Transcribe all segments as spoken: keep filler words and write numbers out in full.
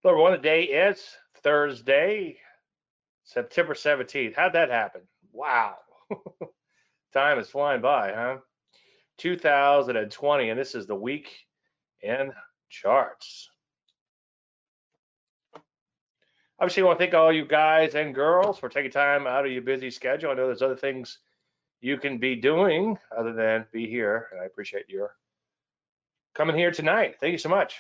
Hello, everyone. Today is Thursday, September seventeenth. How'd that happen? Wow. Time is flying by, huh? two thousand twenty, and this is the week in charts. Obviously, I want to thank all you guys and girls for taking time out of your busy schedule. I know there's other things you can be doing other than be here, and I appreciate your coming here tonight. Thank you so much.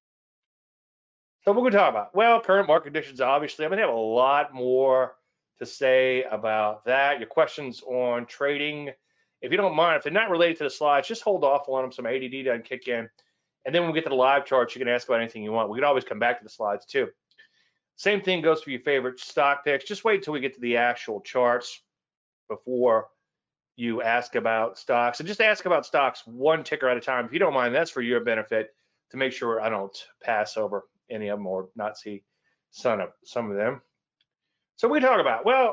So what we're going to talk about? Well, current market conditions, obviously. I'm going to have a lot more to say about that. Your questions on trading, if you don't mind, if they're not related to the slides, just hold off on them. Some A D D doesn't kick in. And then when we get to the live charts, you can ask about anything you want. We can always come back to the slides too. Same thing goes for your favorite stock picks. Just wait until we get to the actual charts before you ask about stocks. And just ask about stocks one ticker at a time. If you don't mind, that's for your benefit to make sure I don't pass over any of them or not see some of some of them. So we talk about, well,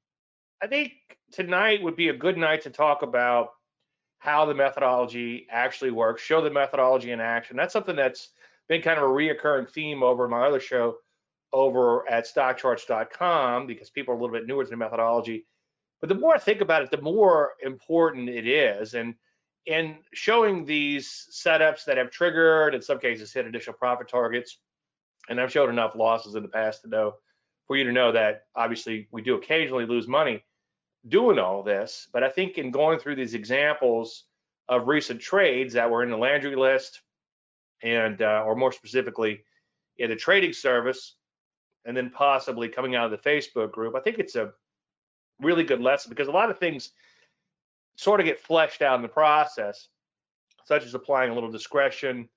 I think tonight would be a good night to talk about how the methodology actually works, show the methodology in action. That's something that's been kind of a reoccurring theme over my other show over at stock charts dot com because people are a little bit newer to the methodology. But the more I think about it, the more important it is. And in showing these setups that have triggered, in some cases hit additional profit targets, and I've showed enough losses in the past to know, for you to know that obviously we do occasionally lose money doing all this. But I think in going through these examples of recent trades that were in the Landry list and, uh, or more specifically, in the trading service, and then possibly coming out of the Facebook group, I think it's a really good lesson because a lot of things sort of get fleshed out in the process, such as applying a little discretion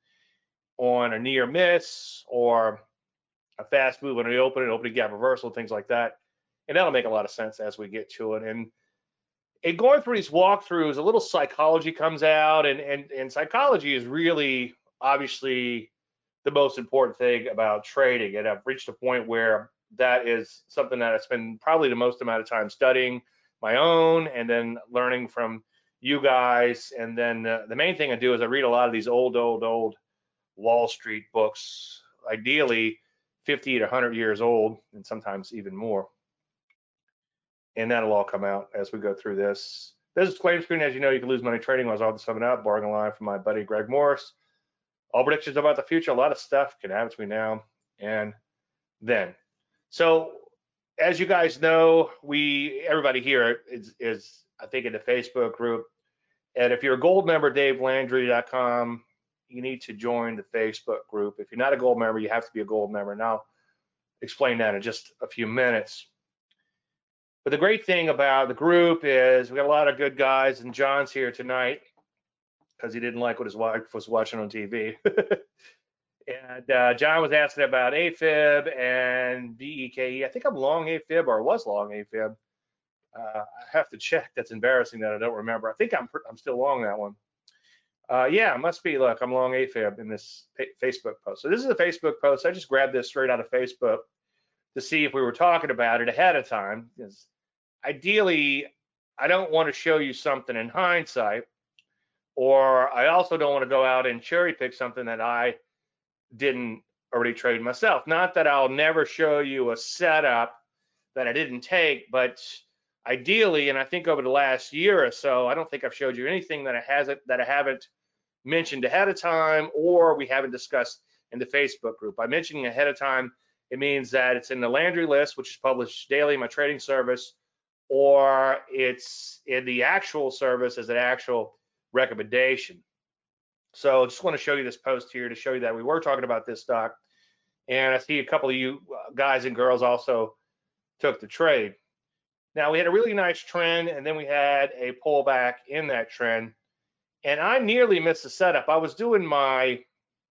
on a near miss or a fast move on the open and opening gap reversal, things like that. And that'll make a lot of sense as we get to it. And, and going through these walkthroughs, a little psychology comes out, and, and, and psychology is really obviously the most important thing about trading. And I've reached a point where that is something that I spend probably the most amount of time studying my own and then learning from you guys. And then uh, the main thing I do is I read a lot of these old, old, old Wall Street books, ideally fifty to one hundred years old, and sometimes even more. And that'll all come out as we go through this. This is claim screen. As you know, you can lose money trading. I was all this summing up, borrowing a line from my buddy Greg Morris. All predictions about the future. A lot of stuff can happen between now and then. So, as you guys know, we everybody here is, is I think in the Facebook group. And if you're a gold member, Dave Landry dot com, you need to join the Facebook group. If you're not a gold member, you have to be a gold member. And I'll explain that in just a few minutes. But the great thing about the group is we got a lot of good guys, and John's here tonight because he didn't like what his wife was watching on T V. And uh, John was asking about A F I B and B E K E. I think I'm long A F I B or was long A F I B. Uh, I have to check. That's embarrassing that I don't remember. I think I'm I'm still long that one. Uh, yeah, it must be. Look, I'm long A F I B in this Facebook post. So this is a Facebook post. I just grabbed this straight out of Facebook to see if we were talking about it ahead of time. Because ideally, I don't want to show you something in hindsight, or I also don't want to go out and cherry pick something that I didn't already trade myself. Not that I'll never show you a setup that I didn't take, but ideally, and I think over the last year or so, I don't think I've showed you anything that I hasn't that I haven't mentioned ahead of time or we haven't discussed in the Facebook group. By mentioning ahead of time, it means that it's in the Landry list, which is published daily in my trading service, or it's in the actual service as an actual recommendation. So I just want to show you this post here to show you that we were talking about this stock. And I see a couple of you guys and girls also took the trade. Now, we had a really nice trend, and then we had a pullback in that trend. And I nearly missed the setup. I was doing my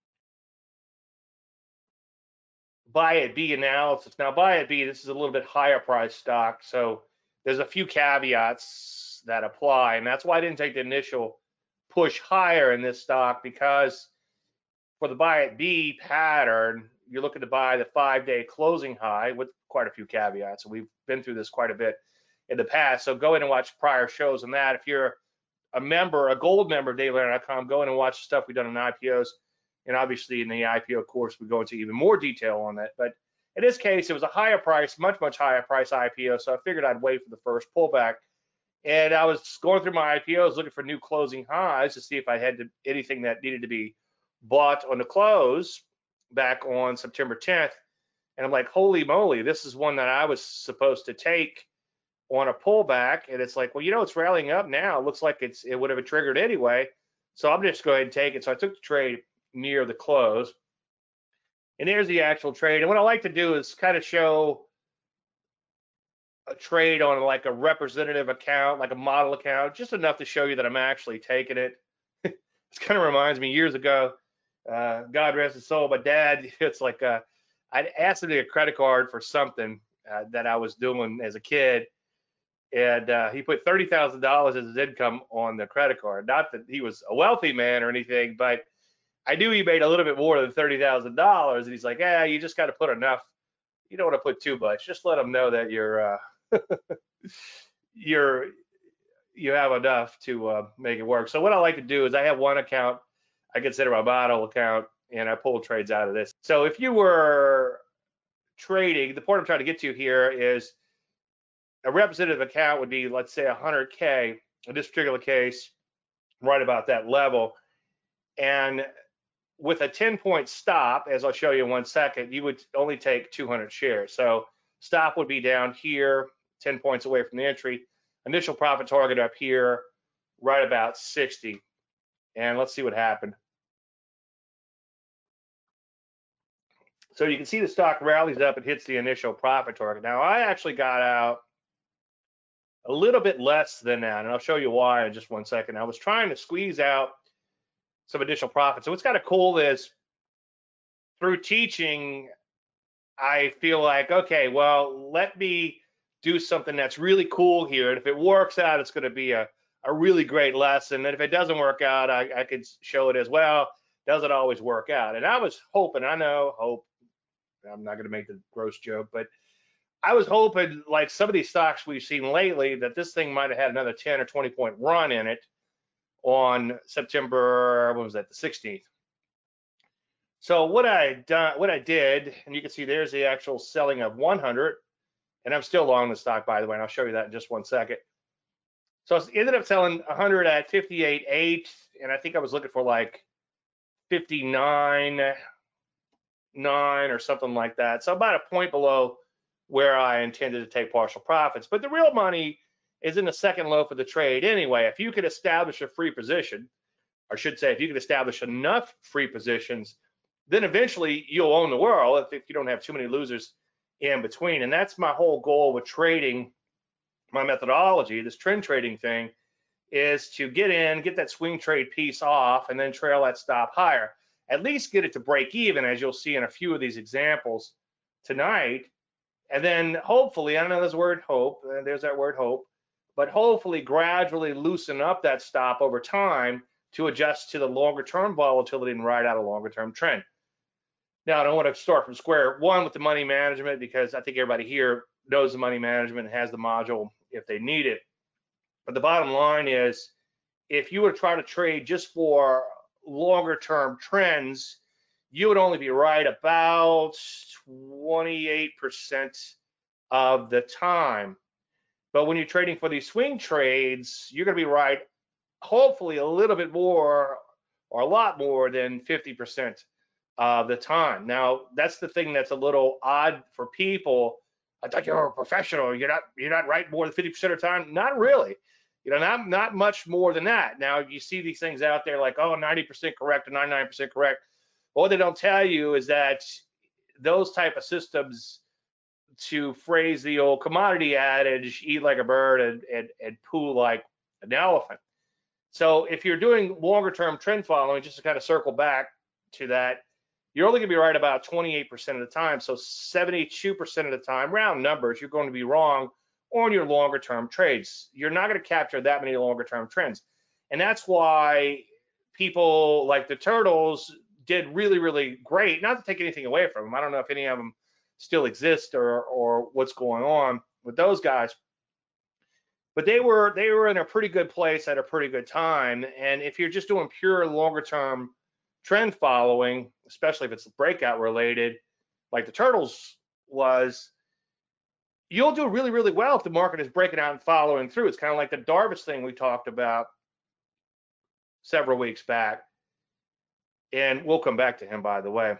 buy at B analysis. Now, buy at B, this is a little bit higher price stock. So there's a few caveats that apply. And that's why I didn't take the initial push higher in this stock, because for the buy at B pattern, you're looking to buy the five-day closing high with quite a few caveats. And we've been through this quite a bit in the past. So go in and watch prior shows on that. If you're a member, a gold member of Dave Landry dot com, go in and watch the stuff we've done in I P Os And obviously in the I P O course, we go into even more detail on that. But in this case, it was a higher price, much, much higher price I P O. So I figured I'd wait for the first pullback. And I was going through my I P Os looking for new closing highs to see if I had to, anything that needed to be bought on the close back on September tenth. And I'm like, holy moly, this is one that I was supposed to take on a pullback. And it's like, well, you know, it's rallying up now. It looks like it's it would have triggered anyway. So I'm just go ahead and take it. So I took the trade near the close. And there's the actual trade. And what I like to do is kind of show a trade on like a representative account, like a model account, just enough to show you that I'm actually taking it. This kind of reminds me years ago, uh, God rest his soul, my dad, it's like uh, I'd asked him to get a credit card for something uh, that I was doing as a kid. And uh, he put thirty thousand dollars as his income on the credit card. Not that he was a wealthy man or anything, but I knew he made a little bit more than thirty thousand dollars. And he's like, yeah, you just got to put enough. You don't want to put too much. Just let them know that you're, uh, you're, you have enough to uh, make it work. So what I like to do is I have one account I consider my model account, and I pull trades out of this. So if you were trading, the point I'm trying to get to here is a representative account would be, let's say, one hundred K in this particular case, right about that level. And with a ten point stop, as I'll show you in one second, you would only take two hundred shares. So stop would be down here, ten points away from the entry. Initial profit target up here, right about sixty. And let's see what happened. So you can see the stock rallies up and hits the initial profit target. Now, I actually got out a little bit less than that, and I'll show you why in just one second. I was trying to squeeze out some additional profit. So what's kind of cool is through teaching, I feel like, okay, well, let me do something that's really cool here. And if it works out, it's going to be a, a really great lesson. And if it doesn't work out, I, I could show it as well. Doesn't always work out. And I was hoping, I know, hope, I'm not going to make the gross joke, but I was hoping, like some of these stocks we've seen lately, that this thing might have had another ten or twenty point run in it on September, what was that, the sixteenth. So what I done, what I did, and you can see there's the actual selling of one hundred, and I'm still long the stock, by the way, and I'll show you that in just one second. So I ended up selling one hundred at fifty-eight eight, and I think I was looking for like fifty-nine nine or something like that. So about a point below where I intended to take partial profits. But the real money is in the second loaf of the trade anyway. If you could establish a free position, or I should say, if you could establish enough free positions, then eventually you'll own the world if, if you don't have too many losers in between. And that's my whole goal with trading. My methodology, this trend trading thing, is to get in, get that swing trade piece off, and then trail that stop higher. At least get it to break even, as you'll see in a few of these examples tonight. And then hopefully, I don't know there's the word hope, there's that word hope, but hopefully gradually loosen up that stop over time to adjust to the longer term volatility and ride out a longer term trend. Now, I don't want to start from square one with the money management, because I think everybody here knows the money management and has the module if they need it. But the bottom line is, if you were to try to trade just for longer term trends, you would only be right about twenty-eight percent of the time. But when you're trading for these swing trades, you're going to be right, hopefully, a little bit more or a lot more than fifty percent of the time. Now, that's the thing that's a little odd for people. I thought you're a professional. You're not. You're not right more than fifty percent of the time. Not really. You know, not not much more than that. Now, you see these things out there like, oh, ninety percent correct or ninety-nine percent correct. But what they don't tell you is that those type of systems, to phrase the old commodity adage, eat like a bird and, and, and poo like an elephant. So if you're doing longer term trend following, just to kind of circle back to that, you're only going to be right about twenty-eight percent of the time. So seventy-two percent of the time, round numbers, you're going to be wrong on your longer term trades. You're not going to capture that many longer term trends. And that's why people like the Turtles did really, really great. Not to take anything away from them. I don't know if any of them still exist or or what's going on with those guys. But they were they were in a pretty good place at a pretty good time. And if you're just doing pure longer term trend following, especially if it's breakout related, like the turtles was, you'll do really, really well if the market is breaking out and following through. It's kind of like the Darvas thing we talked about several weeks back. And we'll come back to him, by the way.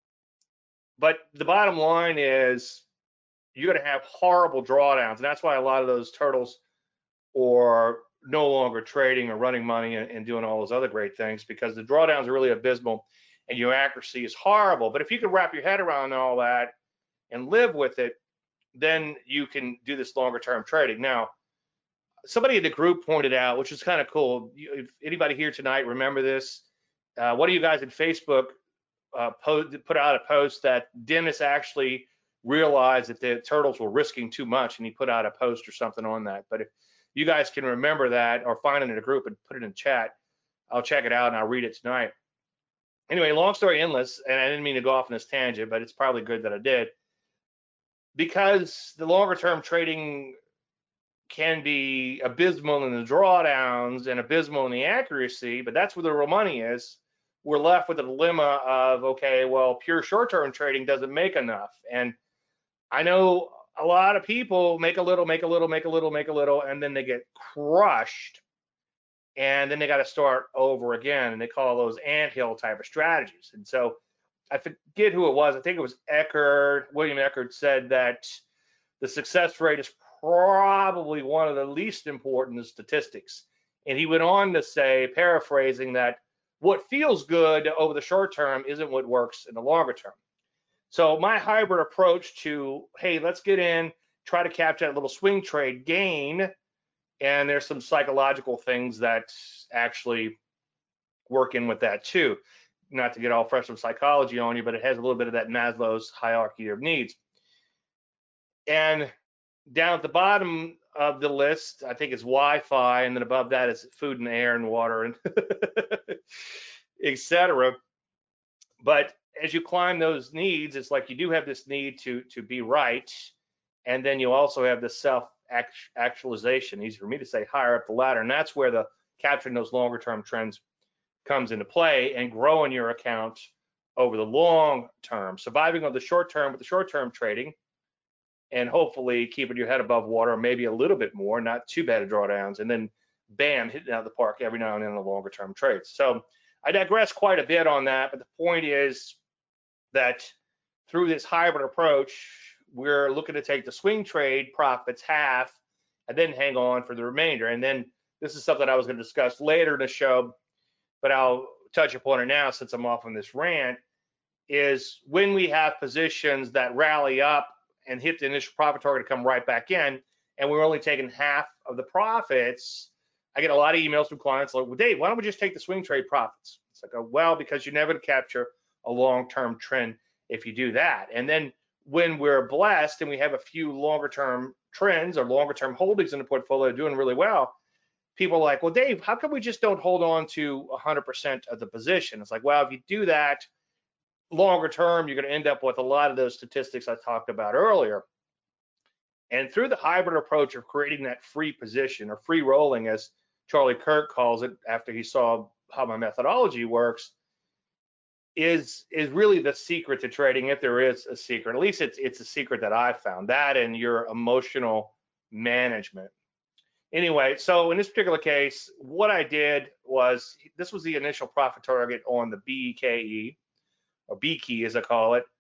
But the bottom line is you're going to have horrible drawdowns. And that's why a lot of those turtles are no longer trading or running money and, and doing all those other great things, because the drawdowns are really abysmal and your accuracy is horrible. But if you can wrap your head around all that and live with it, then you can do this longer term trading. Now, somebody in the group pointed out, which is kind of cool. If anybody here tonight remember this, uh, one of you guys in Facebook uh, post, put out a post that Dennis actually realized that the turtles were risking too much, and he put out a post or something on that. But if you guys can remember that or find it in a group and put it in chat, I'll check it out and I'll read it tonight. Anyway, long story endless, and I didn't mean to go off on this tangent, but it's probably good that I did, because the longer term trading can be abysmal in the drawdowns and abysmal in the accuracy, but that's where the real money is. We're left with the dilemma of, okay, well, pure short-term trading doesn't make enough. And I know a lot of people make a little, make a little, make a little, make a little, and then they get crushed. And then they got to start over again. And they call those anthill type of strategies. And so I forget who it was. I think it was Eckert. William Eckert said that the success rate is probably one of the least important statistics. And he went on to say, paraphrasing, that what feels good over the short term isn't what works in the longer term. So my hybrid approach to, hey, let's get in, try to capture that little swing trade gain, and there's some psychological things that actually work in with that too. Not to get all fresh from psychology on you, but it has a little bit of that Maslow's hierarchy of needs. And down at the bottom of the list, I think it's Wi-Fi, and then above that is food and air and water and et cetera. But as you climb those needs, it's like you do have this need to to be right, and then you also have the self actualization, easy for me to say, higher up the ladder, and that's where the capturing those longer term trends comes into play, and growing your account over the long term, surviving on the short term with the short term trading, and hopefully keeping your head above water, maybe a little bit more, not too bad at drawdowns, and then bam, hitting out of the park every now and then in the longer term trades. So I digress quite a bit on that, but the point is that through this hybrid approach, we're looking to take the swing trade profits half and then hang on for the remainder. And then this is something I was going to discuss later in the show, but I'll touch upon it now since I'm off on this rant, is when we have positions that rally up and hit the initial profit target to come right back in, and we're only taking half of the profits, I get a lot of emails from clients like, well, Dave, why don't we just take the swing trade profits? It's like, oh, well, because you're never going to capture a long-term trend if you do that. And then when we're blessed and we have a few longer-term trends or longer-term holdings in the portfolio doing really well, people are like, well, Dave, how come we just don't hold on to one hundred percent of the position? It's like, well, if you do that longer term, you're going to end up with a lot of those statistics I talked about earlier. And through the hybrid approach of creating that free position, or free rolling, as Charlie Kirk calls it, after he saw how my methodology works, is is really the secret to trading, if there is a secret. At least it's it's a secret that I've found, that and your emotional management. Anyway, so in this particular case, what I did was, this was the initial profit target on the B E K E, or B key as I call it.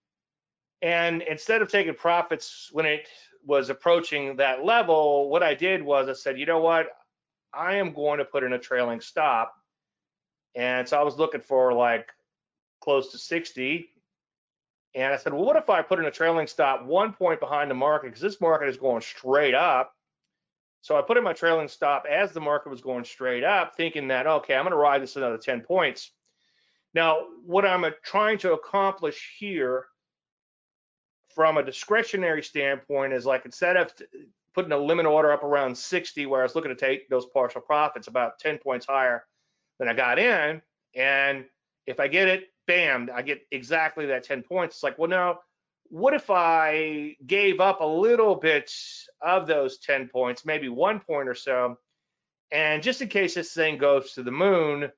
And instead of taking profits when it was approaching that level, what I did was I said, you know what, I am going to put in a trailing stop. And so I was looking for like close to sixty. And I said, well, what if I put in a trailing stop one point behind the market, because this market is going straight up. So I put in my trailing stop as the market was going straight up, thinking that, okay, I'm going to ride this another ten points. Now, what I'm trying to accomplish here from a discretionary standpoint is, like, instead of putting a limit order up around sixty, where I was looking to take those partial profits about ten points higher than I got in, and if I get it, bam, I get exactly that ten points. It's like, well, now, what if I gave up a little bit of those ten points, maybe one point or so, and just in case this thing goes to the moon,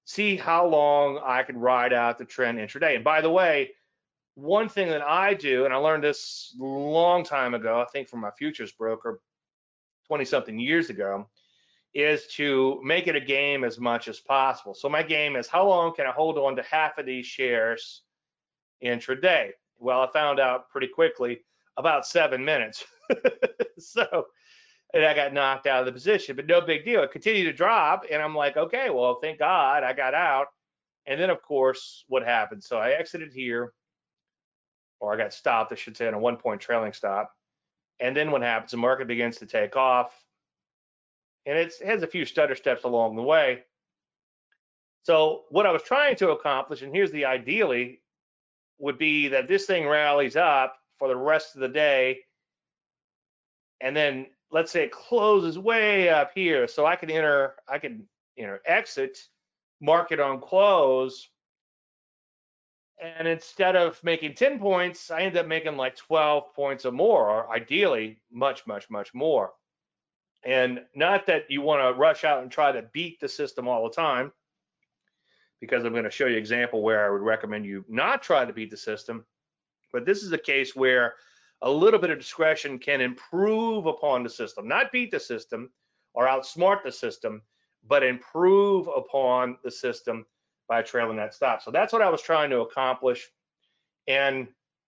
see how long I can ride out the trend intraday. And by the way, one thing that I do, and I learned this a long time ago, I think from my futures broker twenty something years ago, is to make it a game as much as possible. So my game is how long can I hold on to half of these shares intraday? Well, I found out pretty quickly about seven minutes. So, and I got knocked out of the position, but no big deal. It continued to drop, and I'm like, okay, well, thank God I got out. And then, of course, what happened? So I exited here, or I got stopped, I should say, on a one-point trailing stop. And then what happens? The market begins to take off, and it's, it has a few stutter steps along the way. So what I was trying to accomplish, and here's the ideally, would be that this thing rallies up for the rest of the day, and then let's say it closes way up here, so I can enter, I can you know exit market on close, and instead of making ten points, I end up making like twelve points or more, or ideally much, much, much more. And not that you want to rush out and try to beat the system all the time, because I'm going to show you an example where I would recommend you not try to beat the system. But this is a case where a little bit of discretion can improve upon the system, not beat the system or outsmart the system, but improve upon the system by trailing that stop. So that's what I was trying to accomplish. And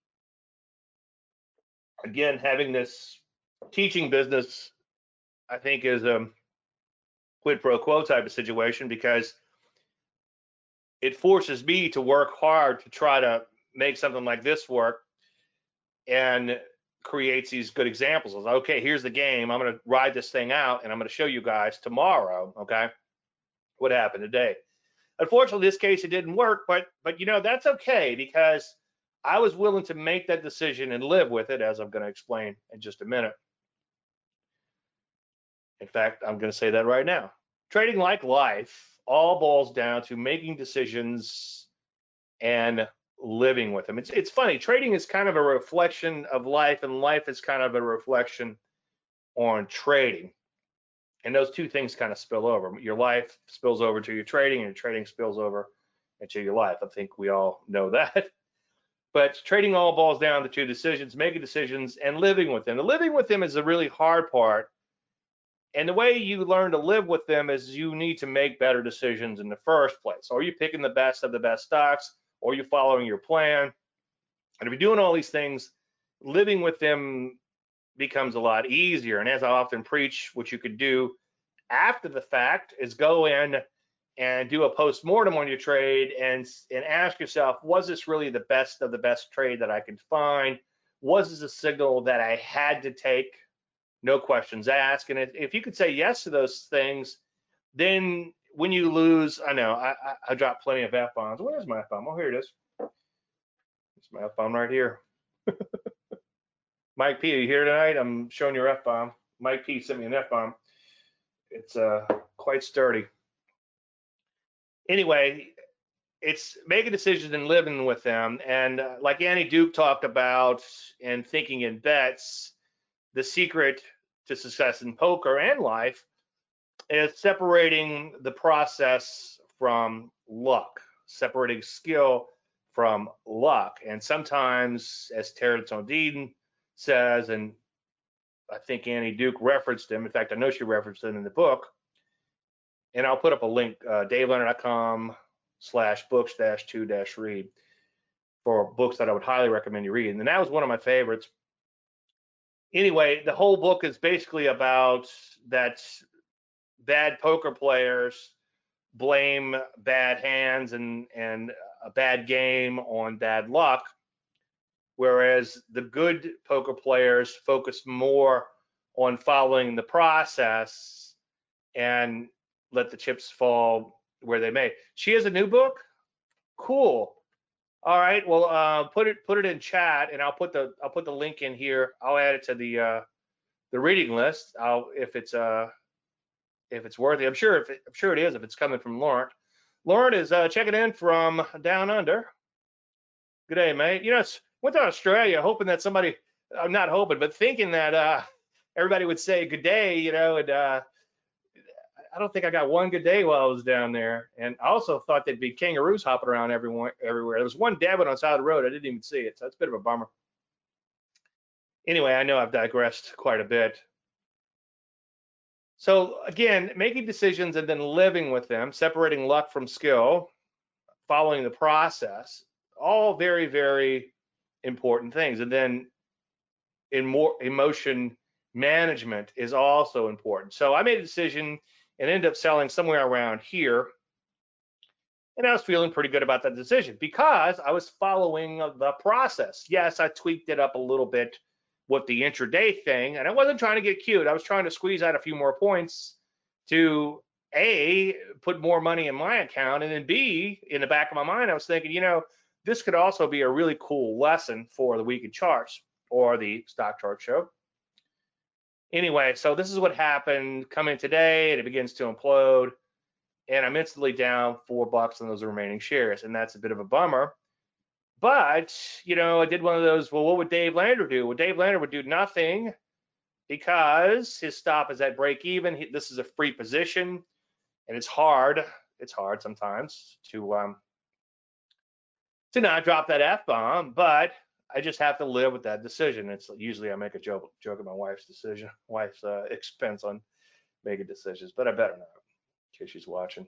again, having this teaching business, I think, is a quid pro quo type of situation, because it forces me to work hard to try to make something like this work, and creates these good examples of, okay, here's the game, I'm going to ride this thing out, and I'm going to show you guys tomorrow, okay, what happened today. Unfortunately, in this case, it didn't work, but but you know, that's okay, because I was willing to make that decision and live with it, as I'm going to explain in just a minute. In fact, I'm going to say that right now. Trading, like life, all boils down to making decisions and living with them. It's it's funny. Trading is kind of a reflection of life, and life is kind of a reflection on trading. And those two things kind of spill over. Your life spills over to your trading, and your trading spills over into your life. I think we all know that. But trading all boils down to two decisions: making decisions and living with them. The living with them is the really hard part. And the way you learn to live with them is you need to make better decisions in the first place. Are you picking the best of the best stocks, or are you following your plan? And if you're doing all these things, living with them becomes a lot easier. And as I often preach, what you could do after the fact is go in and do a post-mortem on your trade, and, and ask yourself, was this really the best of the best trade that I could find? Was this a signal that I had to take? No questions asked. And if, if you could say yes to those things, then when you lose, I know I, I, I dropped plenty of F-bombs. Where's my F-bomb? Oh, here it is. It's my F-bomb right here. Mike P, are you here tonight? I'm showing your F-bomb. Mike P sent me an F-bomb. It's uh, quite sturdy. Anyway, it's making decisions and living with them. And uh, like Annie Duke talked about in Thinking in Bets, the secret to success in poker and life is separating the process from luck, separating skill from luck. And sometimes, as Terence O'Dean says, and I think Annie Duke referenced him, in fact, I know she referenced him in the book, and I'll put up a link, uh, dave leonard dot com slash books dash two dash read, for books that I would highly recommend you read. And that was one of my favorites. Anyway, the whole book is basically about that bad poker players blame bad hands and, and a bad game on bad luck, whereas the good poker players focus more on following the process and let the chips fall where they may. She has a new book? Cool. All right, well, uh, put it put it in chat, and I'll put the I'll put the link in here. I'll add it to the uh, the reading list. I'll if it's uh if it's worthy. I'm sure if it, I'm sure it is if it's coming from Lauren. Lauren is uh, checking in from down under. Good day, mate. You know, it's, went to Australia hoping that somebody, I'm not hoping, but thinking that uh, everybody would say good day. You know, and uh, I don't think I got one good day while I was down there. And I also thought there'd be kangaroos hopping around everyone, everywhere. There was one dead one on the side of the road. I didn't even see it. So that's a bit of a bummer. Anyway, I know I've digressed quite a bit. So again, making decisions and then living with them, separating luck from skill, following the process, all very, very important things. And then in more emotion management is also important. So I made a decision and ended up selling somewhere around here. And I was feeling pretty good about that decision because I was following the process. Yes, I tweaked it up a little bit with the intraday thing, and I wasn't trying to get cute. I was trying to squeeze out a few more points to A, put more money in my account, and then B, in the back of my mind, I was thinking, you know, this could also be a really cool lesson for the weekend charts or the stock chart show. Anyway, so this is what happened coming today, and it begins to implode, and I'm instantly down four bucks on those remaining shares, and that's a bit of a bummer. But, you know, I did one of those, well, what would Dave Lander do? Well, Dave Lander would do nothing because his stop is at break even. He, this is a free position, and it's hard. It's hard sometimes to um, to not drop that F-bomb, but I just have to live with that decision. It's usually I make a joke, joke at my wife's decision, wife's uh, expense on making decisions, but I better not in case she's watching.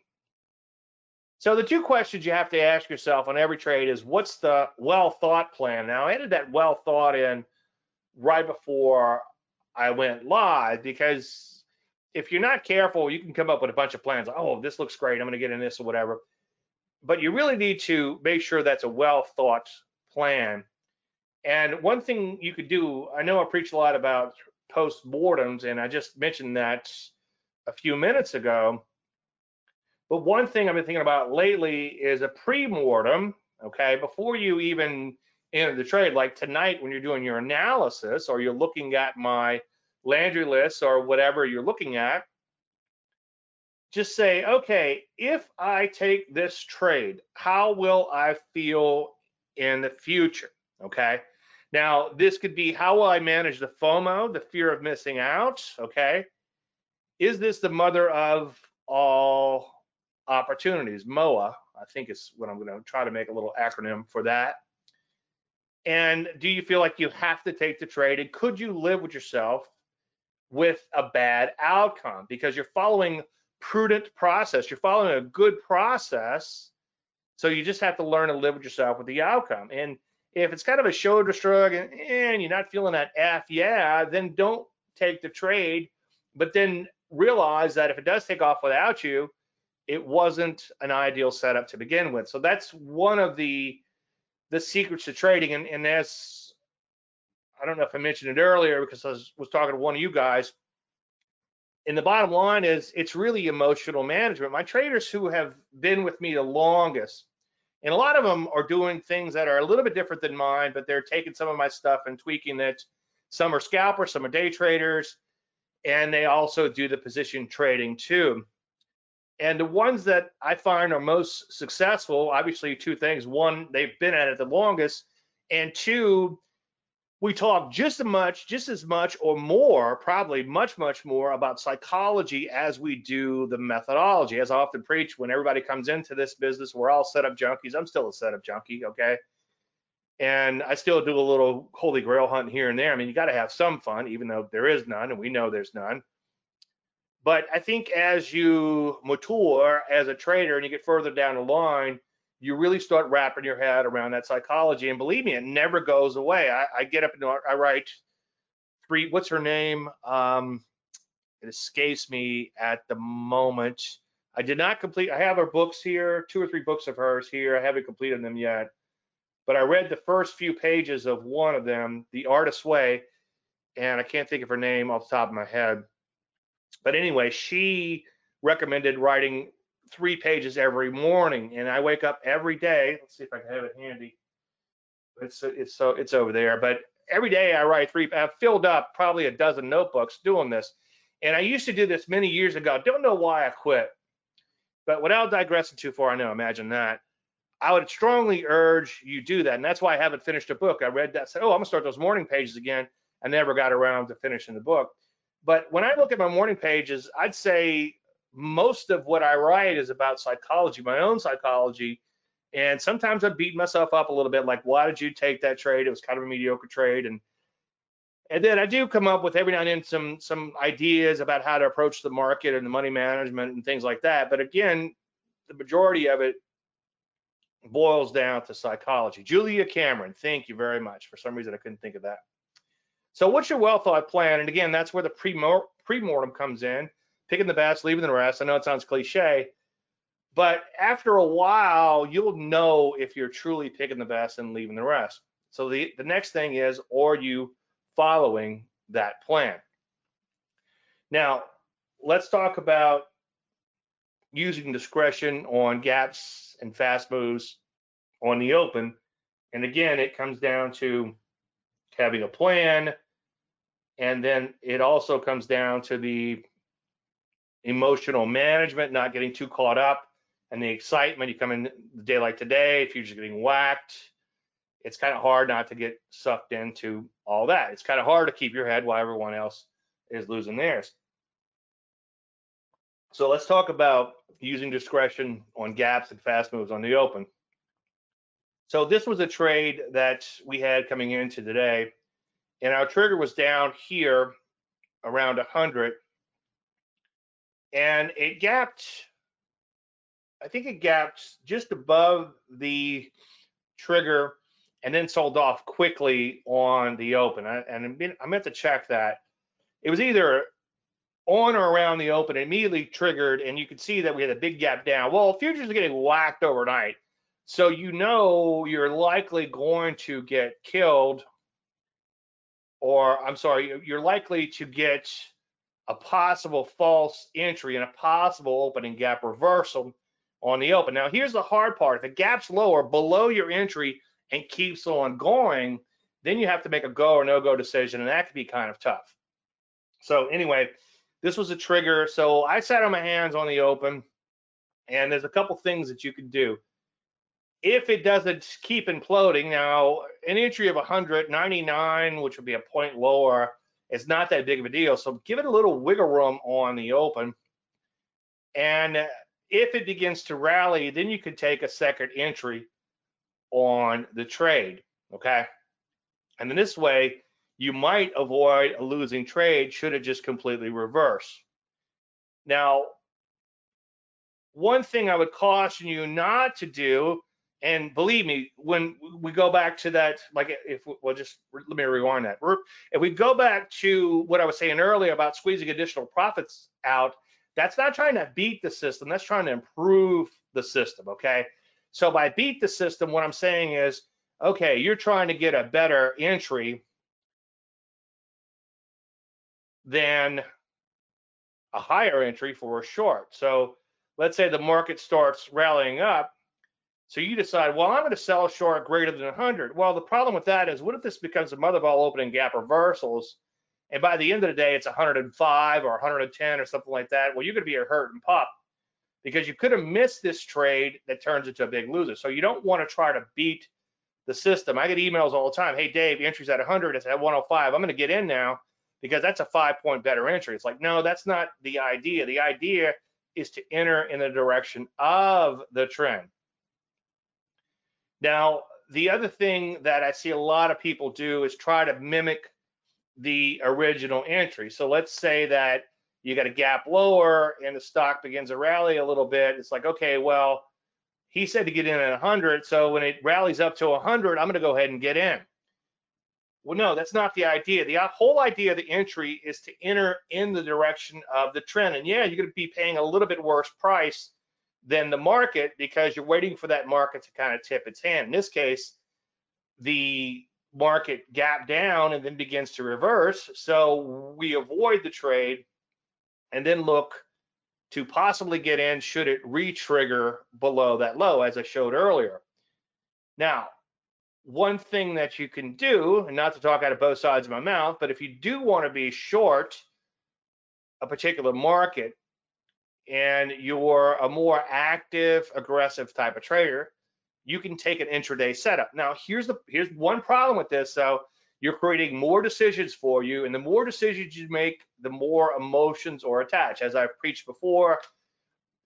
So the two questions you have to ask yourself on every trade is, what's the well thought plan? Now I added that well thought in right before I went live, because if you're not careful, you can come up with a bunch of plans. Oh, this looks great, I'm going to get in this or whatever. But you really need to make sure that's a well thought plan. And one thing you could do, I know I preach a lot about post-mortems, and I just mentioned that a few minutes ago. But one thing I've been thinking about lately is a pre-mortem, okay, before you even enter the trade, like tonight when you're doing your analysis or you're looking at my Landry list or whatever you're looking at, just say, okay, if I take this trade, how will I feel in the future, okay? Now, this could be, how will I manage the FOMO, the fear of missing out, okay? Is this the mother of all opportunities, M O A, I think is what I'm going to try to make a little acronym for that. And do you feel like you have to take the trade? And could you live with yourself with a bad outcome? Because you're following prudent process, you're following a good process, so you just have to learn to live with yourself with the outcome. And if it's kind of a shoulder shrug and, and you're not feeling that F, yeah, then don't take the trade, but then realize that if it does take off without you, it wasn't an ideal setup to begin with. So that's one of the the secrets to trading. And, and as I don't know if I mentioned it earlier because I was, was talking to one of you guys, and the bottom line is it's really emotional management. My traders who have been with me the longest, and a lot of them are doing things that are a little bit different than mine, but they're taking some of my stuff and tweaking it. Some are scalpers, some are day traders, and they also do the position trading too. And the ones that I find are most successful, obviously two things. One, they've been at it the longest, and two, we talk just as much, just as much or more, probably much, much more about psychology as we do the methodology. As I often preach, when everybody comes into this business, we're all setup junkies. I'm still a setup junkie, okay? And I still do a little holy grail hunting here and there. I mean, you got to have some fun, even though there is none, and we know there's none. But I think as you mature as a trader and you get further down the line, you really start wrapping your head around that psychology. And believe me, it never goes away. I, I get up and I write three, what's her name? Um, it escapes me at the moment. I did not complete, I have her books here, two or three books of hers here. I haven't completed them yet. But I read the first few pages of one of them, The Artist's Way, and I can't think of her name off the top of my head. But anyway, she recommended writing three pages every morning, and I wake up every day. Let's see if I can have it handy. It's it's so it's over there. But every day I write three. I've filled up probably a dozen notebooks doing this, and I used to do this many years ago. Don't know why I quit, but without digressing too far, I know. Imagine that. I would strongly urge you do that, and that's why I haven't finished a book. I read that, said, "Oh, I'm gonna start those morning pages again." I never got around to finishing the book. But when I look at my morning pages, I'd say most of what I write is about psychology, my own psychology. And sometimes I beat myself up a little bit, like, why did you take that trade? It was kind of a mediocre trade. And and then I do come up with every now and then some some ideas about how to approach the market and the money management and things like that. But again, the majority of it boils down to psychology. Julia Cameron, thank you very much. For some reason, I couldn't think of that. So what's your well thought plan? And again, that's where the pre-mortem comes in, picking the best, leaving the rest. I know it sounds cliche, but after a while, you'll know if you're truly picking the best and leaving the rest. So the, the next thing is, are you following that plan? Now, let's talk about using discretion on gaps and fast moves on the open. And again, it comes down to having a plan. And then it also comes down to the emotional management, not getting too caught up, and the excitement. You come in the day like today, if you're just getting whacked, it's kind of hard not to get sucked into all that. It's kind of hard to keep your head while everyone else is losing theirs. So let's talk about using discretion on gaps and fast moves on the open. So this was a trade that we had coming into today, and our trigger was down here around one hundred, and it gapped, I think it gapped just above the trigger and then sold off quickly on the open. I, and I meant to check that. It was either on or around the open, immediately triggered, and you could see that we had a big gap down. Well, futures are getting whacked overnight, so you know you're likely going to get killed, or I'm sorry, you're likely to get a possible false entry and a possible opening gap reversal on the open. Now, here's the hard part. If the gap's lower below your entry and keeps on going, then you have to make a go or no-go decision, and that could be kind of tough. So anyway, this was a trigger. So I sat on my hands on the open, and there's a couple things that you can do. If it doesn't keep imploding, now an entry of one hundred ninety-nine, which would be a point lower, is not that big of a deal. So give it a little wiggle room on the open. And if it begins to rally, then you could take a second entry on the trade, okay? And then this way, you might avoid a losing trade should it just completely reverse. Now, one thing I would caution you not to do, and believe me, when we go back to that, like if we'll just let me rewind that. If we go back to what I was saying earlier about squeezing additional profits out, that's not trying to beat the system, that's trying to improve the system, okay? So by beat the system, what I'm saying is, okay, you're trying to get a better entry than a higher entry for a short. So let's say the market starts rallying up. So you decide, well, I'm going to sell a short greater than one hundred. Well, the problem with that is, what if this becomes a mother ball opening gap reversals, and by the end of the day, it's one hundred five or one hundred ten or something like that? Well, you're going to be a hurt and pop because you could have missed this trade that turns into a big loser. So you don't want to try to beat the system. I get emails all the time. Hey, Dave, entry's at one hundred. It's at one oh five. I'm going to get in now because that's a five-point better entry. It's like, no, that's not the idea. The idea is to enter in the direction of the trend. Now, the other thing that I see a lot of people do is try to mimic the original entry. So let's say that you got a gap lower and the stock begins to rally a little bit. It's like, okay, well, he said to get in at one hundred, so when it rallies up to one hundred, I'm going to go ahead and get in. Well, no, that's not the idea. The whole idea of the entry is to enter in the direction of the trend. And yeah, you're going to be paying a little bit worse price than the market because you're waiting for that market to kind of tip its hand. In this case, the market gap down and then begins to reverse. So we avoid the trade and then look to possibly get in should it re-trigger below that low, as I showed earlier. Now, one thing that you can do, and not to talk out of both sides of my mouth, but if you do want to be short a particular market and you're a more active, aggressive type of trader, you can take an intraday setup. Now, here's the here's one problem with this. So you're creating more decisions for you, and the more decisions you make, the more emotions are attached. As I've preached before,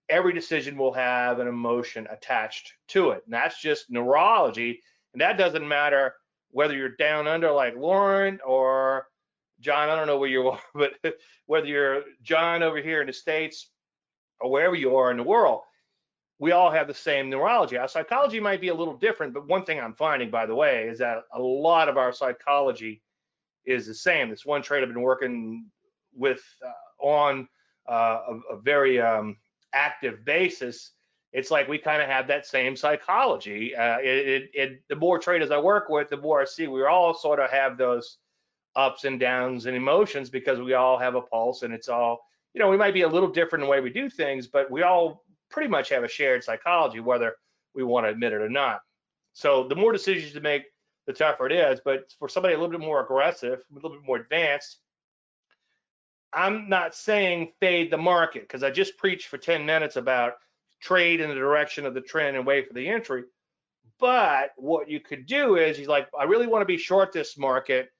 every decision will have an emotion attached to it. And that's just neurology. And that doesn't matter whether you're down under like Lauren or John, I don't know where you are, but whether you're John over here in the States or wherever you are in the world, we all have the same neurology. Our psychology might be a little different, but one thing I'm finding, by the way, is that a lot of our psychology is the same. This one trait I've been working with uh, on uh, a, a very um, active basis. It's like we kind of have that same psychology. Uh, it, it, it, the more traders I work with, the more I see we all sort of have those ups and downs and emotions because we all have a pulse, and it's all, you know, we might be a little different in the way we do things, but we all pretty much have a shared psychology, whether we want to admit it or not. So the more decisions you make, the tougher it is. But for somebody a little bit more aggressive, a little bit more advanced, I'm not saying fade the market, because I just preached for ten minutes about trade in the direction of the trend and wait for the entry. But what you could do is, he's like, I really want to be short this market.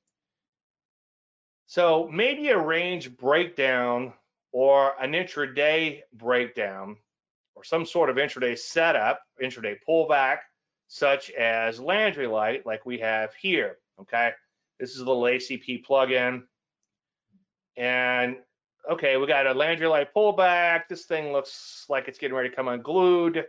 So maybe a range breakdown or an intraday breakdown or some sort of intraday setup, intraday pullback, such as Landry Light, like we have here, okay? This is a little A C P plugin. And okay, we got a Landry Light pullback. This thing looks like it's getting ready to come unglued.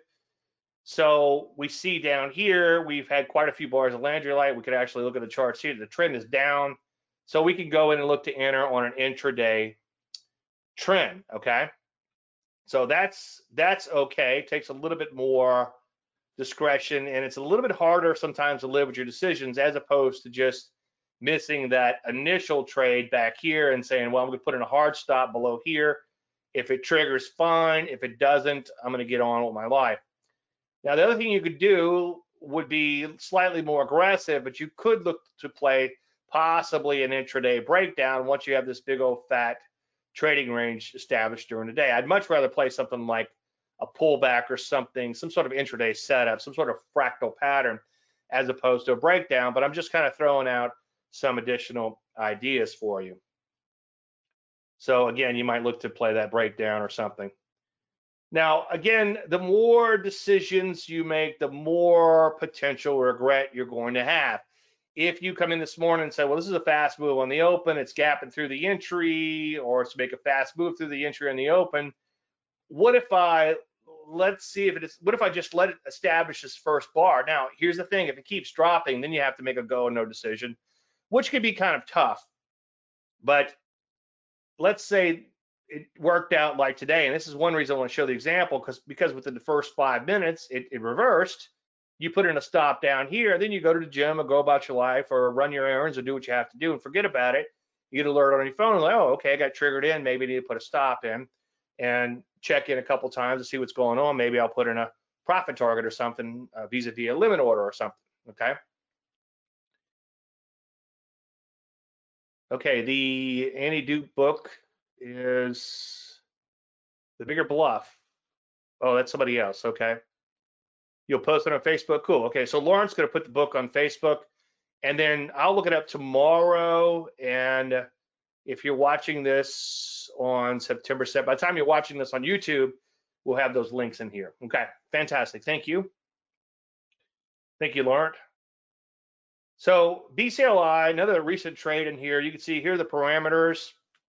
So we see down here, we've had quite a few bars of Landry Light. We could actually look at the charts here. The trend is down. So we can go in and look to enter on an intraday trend, okay? So that's that's okay. It takes a little bit more discretion, and it's a little bit harder sometimes to live with your decisions, as opposed to just missing that initial trade back here and saying, well, I'm going to put in a hard stop below here. If it triggers, fine. If it doesn't, I'm going to get on with my life. Now, the other thing you could do would be slightly more aggressive, but you could look to play possibly an intraday breakdown once you have this big old fat trading range established during the day. I'd much rather play something like a pullback or something, some sort of intraday setup, some sort of fractal pattern, as opposed to a breakdown. But I'm just kind of throwing out some additional ideas for you. So again, you might look to play that breakdown or something. Now, again, the more decisions you make, the more potential regret you're going to have. If you come in this morning and say, well, this is a fast move on the open, it's gapping through the entry, or it's to make a fast move through the entry on the open, what if I, let's see if it is, what if I just let it establish this first bar? Now, here's the thing, if it keeps dropping, then you have to make a go or no decision, which could be kind of tough. But let's say it worked out like today, and this is one reason I want to show the example, because because within the first five minutes, it, it reversed. You put in a stop down here, then you go to the gym or go about your life or run your errands or do what you have to do and forget about it. You get an alert on your phone, like, oh, okay, I got triggered in. Maybe I need to put a stop in and check in a couple times to see what's going on. Maybe I'll put in a profit target or something uh, vis-a-vis a limit order or something, okay? Okay, the Annie Duke book is The Bigger Bluff. Oh, that's somebody else, okay. You'll post it on Facebook, cool. Okay, so Lauren's gonna put the book on Facebook, and then I'll look it up tomorrow. And if you're watching this on September seventh, by the time you're watching this on YouTube, we'll have those links in here. Okay, fantastic, thank you. Thank you, Lauren. So B C L I, another recent trade in here. You can see here the parameters.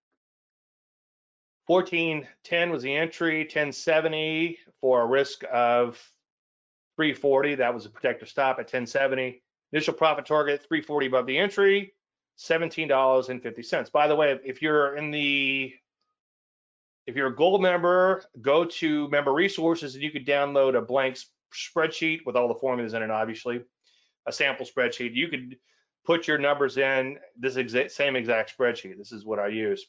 fourteen ten was the entry, ten seventy for a risk of three forty. That was a protective stop at ten seventy. Initial profit target three forty above the entry, seventeen dollars and fifty cents. By the way, if you're in the if you're a gold member, go to member resources and you can download a blank spreadsheet with all the formulas in it, obviously, a sample spreadsheet. You could put your numbers in this exact same exact spreadsheet. This is what I use.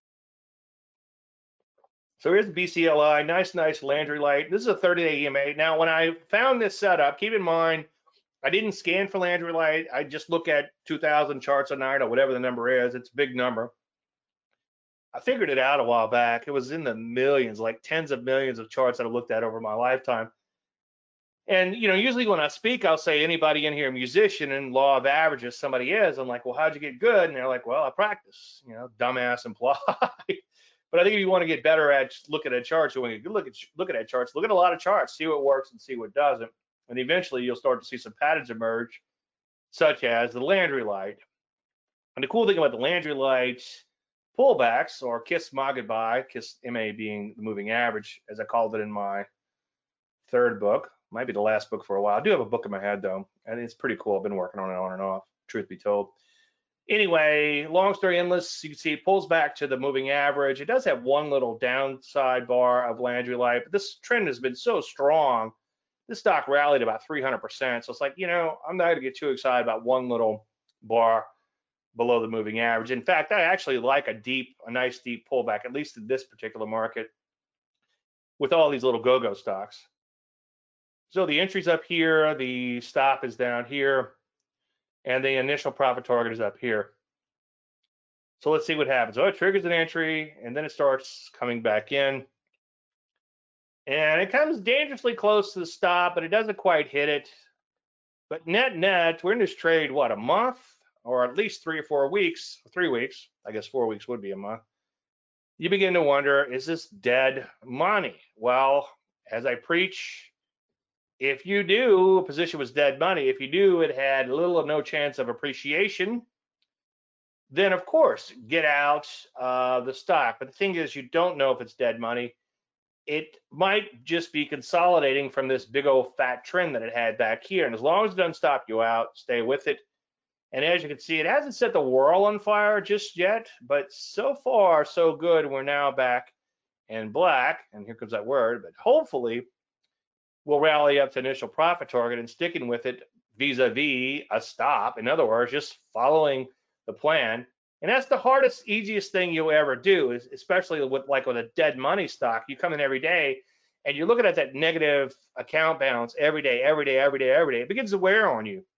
So here's the B C L I, nice, nice Landry Light. This is a thirty day E M A. Now, when I found this setup, keep in mind, I didn't scan for Landry Light. I just look at two thousand charts a night or whatever the number is. It's a big number. I figured it out a while back. It was in the millions, like tens of millions of charts that I've looked at over my lifetime. And, you know, usually when I speak, I'll say, anybody in here a musician, and law of averages, somebody is. I'm like, well, how'd you get good? And they're like, well, I practice, you know, dumbass imply. But I think if you want to get better at looking at charts, you want to look at look at charts, look at a lot of charts, see what works and see what doesn't, and eventually you'll start to see some patterns emerge, such as the Landry Light. And the cool thing about the Landry Light pullbacks, or Kiss Ma Goodbye, Kiss M A being the moving average, as I called it in my third book, might be the last book for a while. I do have a book in my head though, and it's pretty cool. I've been working on it on and off, truth be told. Anyway, long story endless, you can see it pulls back to the moving average. It does have one little downside bar of Landry Light, but this trend has been so strong. This stock rallied about three hundred percent. So it's like, you know, I'm not going to get too excited about one little bar below the moving average. In fact, I actually like a deep, a nice deep pullback, at least in this particular market, with all these little go-go stocks. So the entry's up here, the stop is down here, and the initial profit target is up here. So let's see what happens. Oh, it triggers an entry, and then it starts coming back in. And it comes dangerously close to the stop, but it doesn't quite hit it. But net net, we're in this trade, what, a month? Or at least three or four weeks, three weeks. I guess four weeks would be a month. You begin to wonder, is this dead money? Well, as I preach, if you do, a position was dead money. If you do, it had little or no chance of appreciation. Then, of course, get out uh, the stock. But the thing is, you don't know if it's dead money. It might just be consolidating from this big old fat trend that it had back here. And as long as it doesn't stop you out, stay with it. And as you can see, it hasn't set the world on fire just yet, but so far, so good. We're now back in black, and here comes that word, but hopefully we'll rally up to initial profit target and sticking with it vis-a-vis a stop. In other words, just following the plan. And that's the hardest, easiest thing you'll ever do, is especially with like with a dead money stock. You come in every day and you're looking at that negative account balance every day, every day, every day, every day. It begins to wear on you.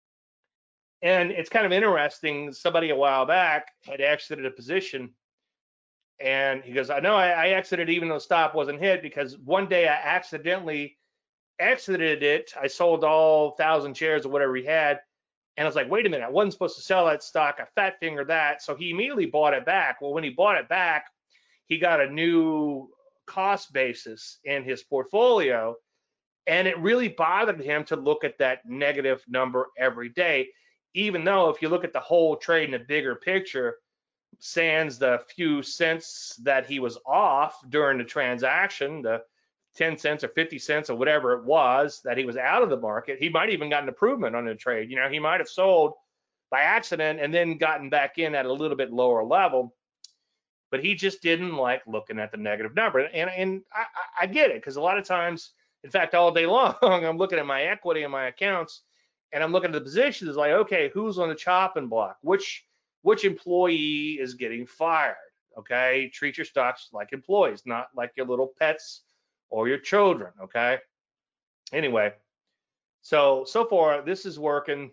And it's kind of interesting. Somebody a while back had exited a position, and he goes, I know I, I exited even though the stop wasn't hit, because one day I accidentally exited it. I sold all thousand shares or whatever he had. And I was like, wait a minute, I wasn't supposed to sell that stock. I fat fingered that. So he immediately bought it back. Well, when he bought it back, he got a new cost basis in his portfolio. And it really bothered him to look at that negative number every day, even though if you look at the whole trade in a bigger picture, sans the few cents that he was off during the transaction, the ten cents or fifty cents or whatever it was that he was out of the market, he might even got an improvement on the trade. You know, he might have sold by accident and then gotten back in at a little bit lower level, but he just didn't like looking at the negative number. And, and I, I get it, because a lot of times, in fact, all day long, I'm looking at my equity and my accounts, and I'm looking at the positions like, okay, who's on the chopping block? Which which employee is getting fired? Okay, treat your stocks like employees, not like your little pets or your children, okay? Anyway, so, so far, this is working.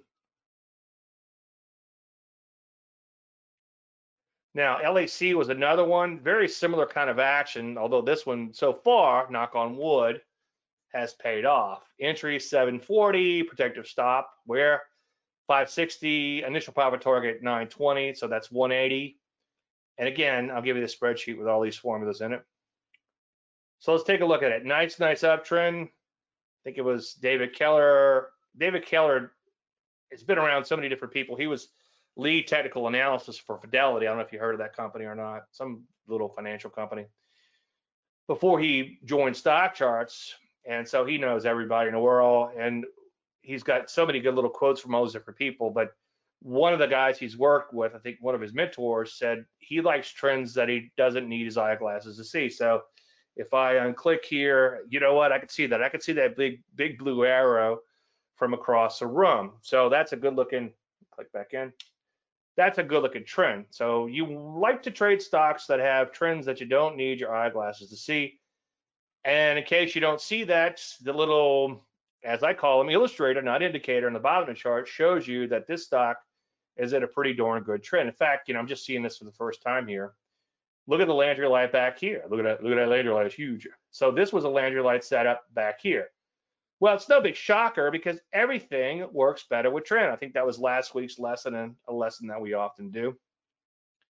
Now, L A C was another one, very similar kind of action, although this one, so far, knock on wood, has paid off. Entry seven forty, protective stop, where five sixty, initial profit target nine twenty, so that's one eighty. And again, I'll give you the spreadsheet with all these formulas in it. So let's take a look at it. Nice, nice uptrend. I think it was David Keller. David Keller has been around so many different people. He was lead technical analysis for Fidelity. I don't know if you heard of that company or not, some little financial company, before he joined Stock Charts. And so he knows everybody in the world. And he's got so many good little quotes from all those different people. But one of the guys he's worked with, I think one of his mentors, said he likes trends that he doesn't need his eyeglasses to see. So if I unclick here, you know what? I could see that. I could see that big, big blue arrow from across the room. So that's a good looking, click back in. That's a good looking trend. So you like to trade stocks that have trends that you don't need your eyeglasses to see. And in case you don't see that, the little, as I call them, illustrator, not indicator, on the bottom of the chart shows you that this stock is at a pretty darn good trend. In fact, you know, I'm just seeing this for the first time here. Look at the Landry Light back here. Look at that. Look at that Landry Light. It's huge. So this was a Landry Light setup back here. Well, it's no big shocker, because everything works better with trend. I think that was last week's lesson, and a lesson that we often do.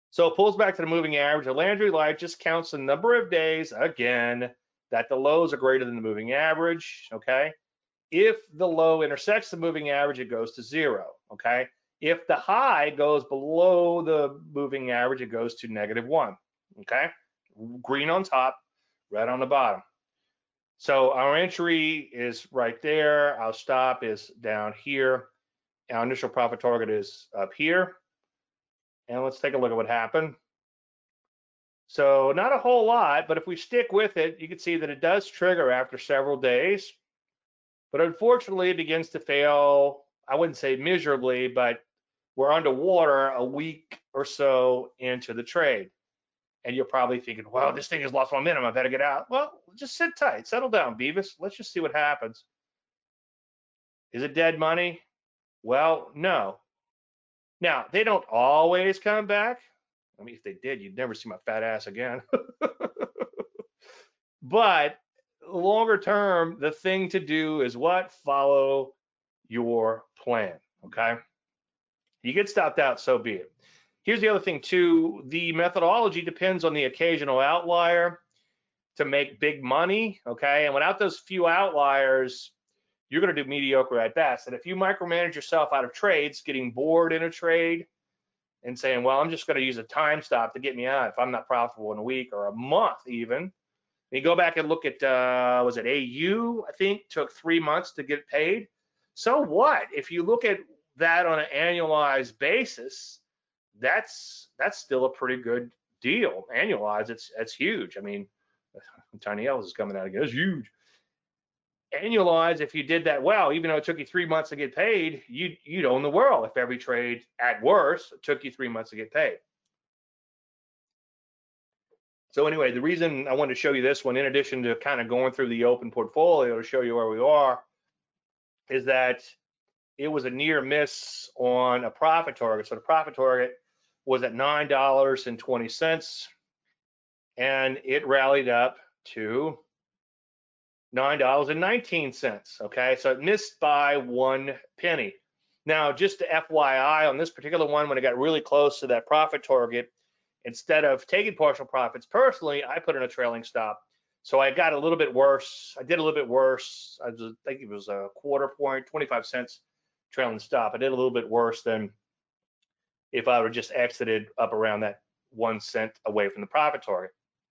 So it pulls back to the moving average. The Landry Light just counts the number of days, again, that the lows are greater than the moving average, okay? If the low intersects the moving average, it goes to zero, okay? If the high goes below the moving average, it goes to negative one, okay? Green on top, red on the bottom. So our entry is right there. Our stop is down here. Our initial profit target is up here. And let's take a look at what happened. So not a whole lot, but if we stick with it, you can see that it does trigger after several days. But unfortunately, it begins to fail. I wouldn't say miserably, but we're underwater a week or so into the trade. And you're probably thinking, well, this thing has lost momentum. I better get out. Well, just sit tight. Settle down, Beavis. Let's just see what happens. Is it dead money? Well, no. Now, they don't always come back. I mean, if they did, you'd never see my fat ass again. But longer term, the thing to do is what? Follow your plan, okay? You get stopped out, so be it. Here's the other thing too. The methodology depends on the occasional outlier to make big money, okay? And without those few outliers, you're gonna do mediocre at best. And if you micromanage yourself out of trades, getting bored in a trade and saying, well, I'm just gonna use a time stop to get me out if I'm not profitable in a week or a month even. You go back and look at, uh, was it A U, I think, took three months to get paid. So what? If you look at that on an annualized basis, that's that's still a pretty good deal. Annualized, it's it's huge. I mean, Tiny L's is coming out again. It's huge. Annualized, if you did that well, even though it took you three months to get paid, you'd, you'd own the world if every trade, at worst, took you three months to get paid. So anyway, the reason I wanted to show you this one, in addition to kind of going through the open portfolio to show you where we are, is that it was a near miss on a profit target. So the profit target was at nine dollars and twenty cents, and it rallied up to nine dollars and nineteen cents. Okay, so it missed by one penny. Now, just to F Y I, on this particular one, when it got really close to that profit target, instead of taking partial profits personally, I put in a trailing stop. So I got a little bit worse. I did a little bit worse. I, was, I think it was a quarter point, twenty-five cents trailing stop. I did a little bit worse than if I would just exited up around that one cent away from the profit target.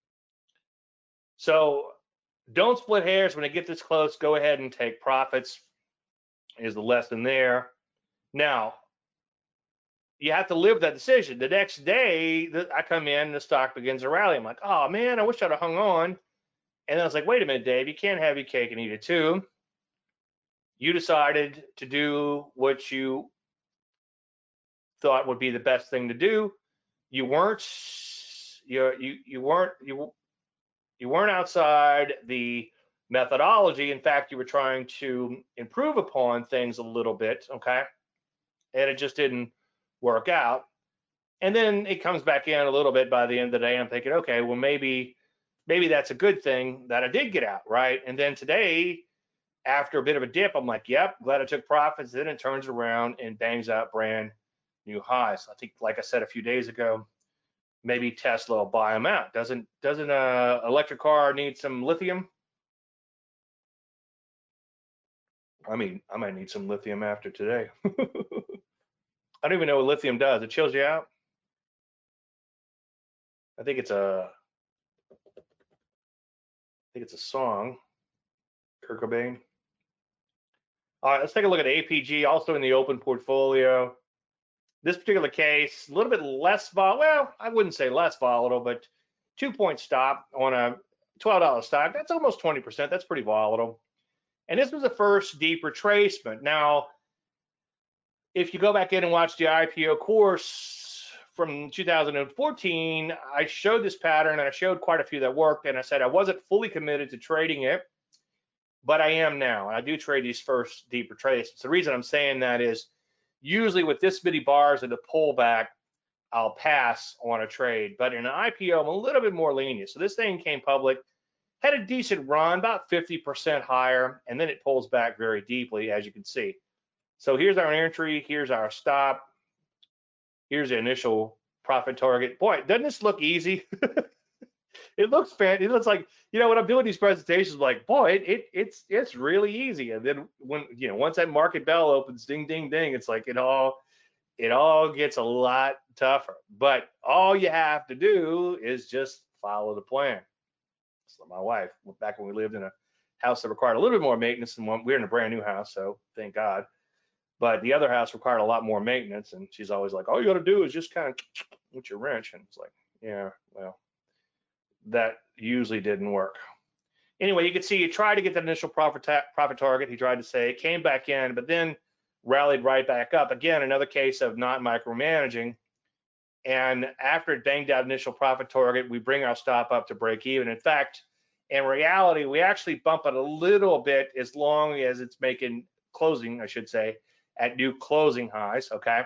So don't split hairs when they get this close. Go ahead and take profits is the lesson there. Now, you have to live that decision. The next day, I come in and the stock begins to rally. I'm like, oh man, I wish I'd have hung on. And then I was like, wait a minute, Dave, you can't have your cake and eat it too. You decided to do what you thought would be the best thing to do. You weren't, you you you weren't you you weren't outside the methodology. In fact, you were trying to improve upon things a little bit, okay? And it just didn't work out. And then it comes back in a little bit by the end of the day. I'm thinking, okay, well, maybe, maybe that's a good thing that I did get out, right? And then today, after a bit of a dip, I'm like, yep, glad I took profits. Then it turns around and bangs out brand new highs. I think, like I said a few days ago, maybe Tesla will buy them out. Doesn't doesn't a electric car need some lithium? I mean, I might need some lithium after today. I don't even know what lithium does. It chills you out. I think it's a, I think it's a song. Kurt Cobain. All right, let's take a look at A P G, also in the open portfolio. This particular case, a little bit less volatile. Well, I wouldn't say less volatile, but two-point stop on a twelve dollar stock. That's almost twenty percent. That's pretty volatile. And this was the first deep retracement. Now, if you go back in and watch the I P O course from two thousand fourteen, I showed this pattern and I showed quite a few that worked. And I said I wasn't fully committed to trading it, but I am now. And I do trade these first deep retracements. The reason I'm saying that is usually with this many bars of the pullback, I'll pass on a trade. But in an I P O, I'm a little bit more lenient. So this thing came public, had a decent run, about fifty percent higher, and then it pulls back very deeply, as you can see. So here's our entry, here's our stop, here's the initial profit target. Boy, doesn't this look easy? It looks fan. It looks like, you know, when I'm doing these presentations, like, boy, it, it it's it's really easy. And then when, you know, once that market bell opens, ding, ding, ding, it's like it all it all gets a lot tougher. But all you have to do is just follow the plan. So my wife, back when we lived in a house that required a little bit more maintenance than one, we we're in a brand new house, so thank God. But the other house required a lot more maintenance, and she's always like, all you got to do is just kind of with your wrench. And it's like, yeah, well, that usually didn't work. Anyway, you can see he tried to get that initial profit ta profit target. He tried to say it came back in, but then rallied right back up. Again, another case of not micromanaging. And after it banged out initial profit target, we bring our stop up to break even. In fact, in reality, we actually bump it a little bit as long as it's making closing, I should say, at new closing highs, okay?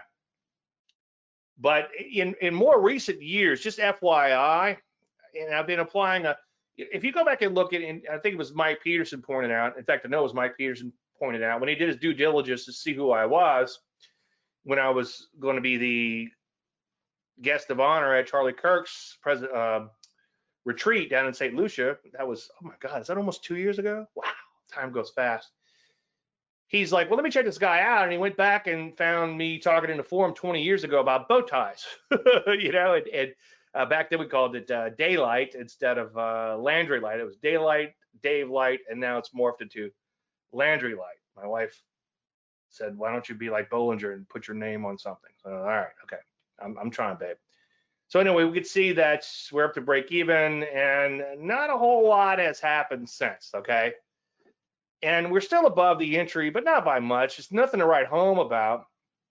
But in, in more recent years, just F Y I, and I've been applying a, if you go back and look at, and I think it was Mike Peterson pointed out, in fact, I know it was Mike Peterson pointed out, when he did his due diligence to see who I was, when I was going to be the guest of honor at Charlie Kirk's president, uh, retreat down in Saint Lucia, that was, oh my God, is that almost two years ago? Wow, time goes fast. He's like, well, let me check this guy out. And he went back and found me talking in a forum twenty years ago about bow ties, you know, and, and uh, back then we called it uh, daylight instead of uh, landry light. It was daylight, Dave light, and now it's morphed into landry light. My wife said, why don't you be like Bollinger and put your name on something? So, all right, okay, I'm, I'm trying, babe. So anyway, we could see that we're up to break even, and not a whole lot has happened since, okay? And we're still above the entry, but not by much. It's nothing to write home about.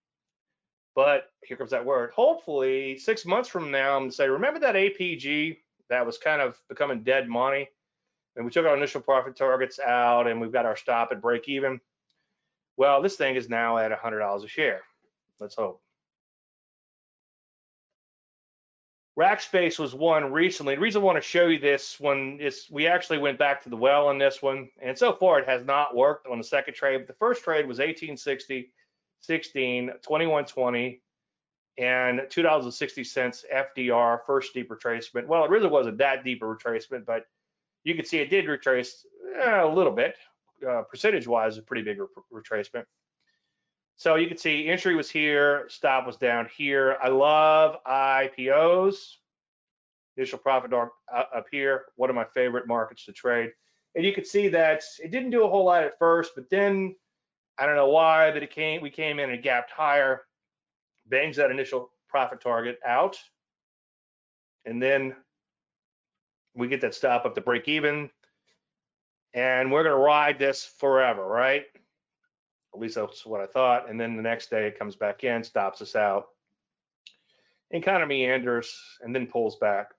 But here comes that word. Hopefully, six months from now, I'm going to say, remember that A P G that was kind of becoming dead money? And we took our initial profit targets out, and we've got our stop at break even. Well, this thing is now at one hundred dollars a share. Let's hope. Rackspace was one recently. The reason I want to show you this one is we actually went back to the well on this one, and so far it has not worked on the second trade. But the first trade was eighteen sixty, sixteen, twenty-one twenty, and two dollars and sixty cents F D R, first deep retracement. Well, it really wasn't that deep a retracement, but you can see it did retrace eh, a little bit. Uh, percentage-wise, a pretty big re retracement. So you can see entry was here, stop was down here. I love I P Os. Initial profit up here, one of my favorite markets to trade. And you can see that it didn't do a whole lot at first, but then I don't know why, but it came, we came in and gapped higher, bangs that initial profit target out, and then we get that stop up to break even, and we're gonna ride this forever, right? At least that's what I thought. And then the next day it comes back in, stops us out, and kind of meanders, and then pulls back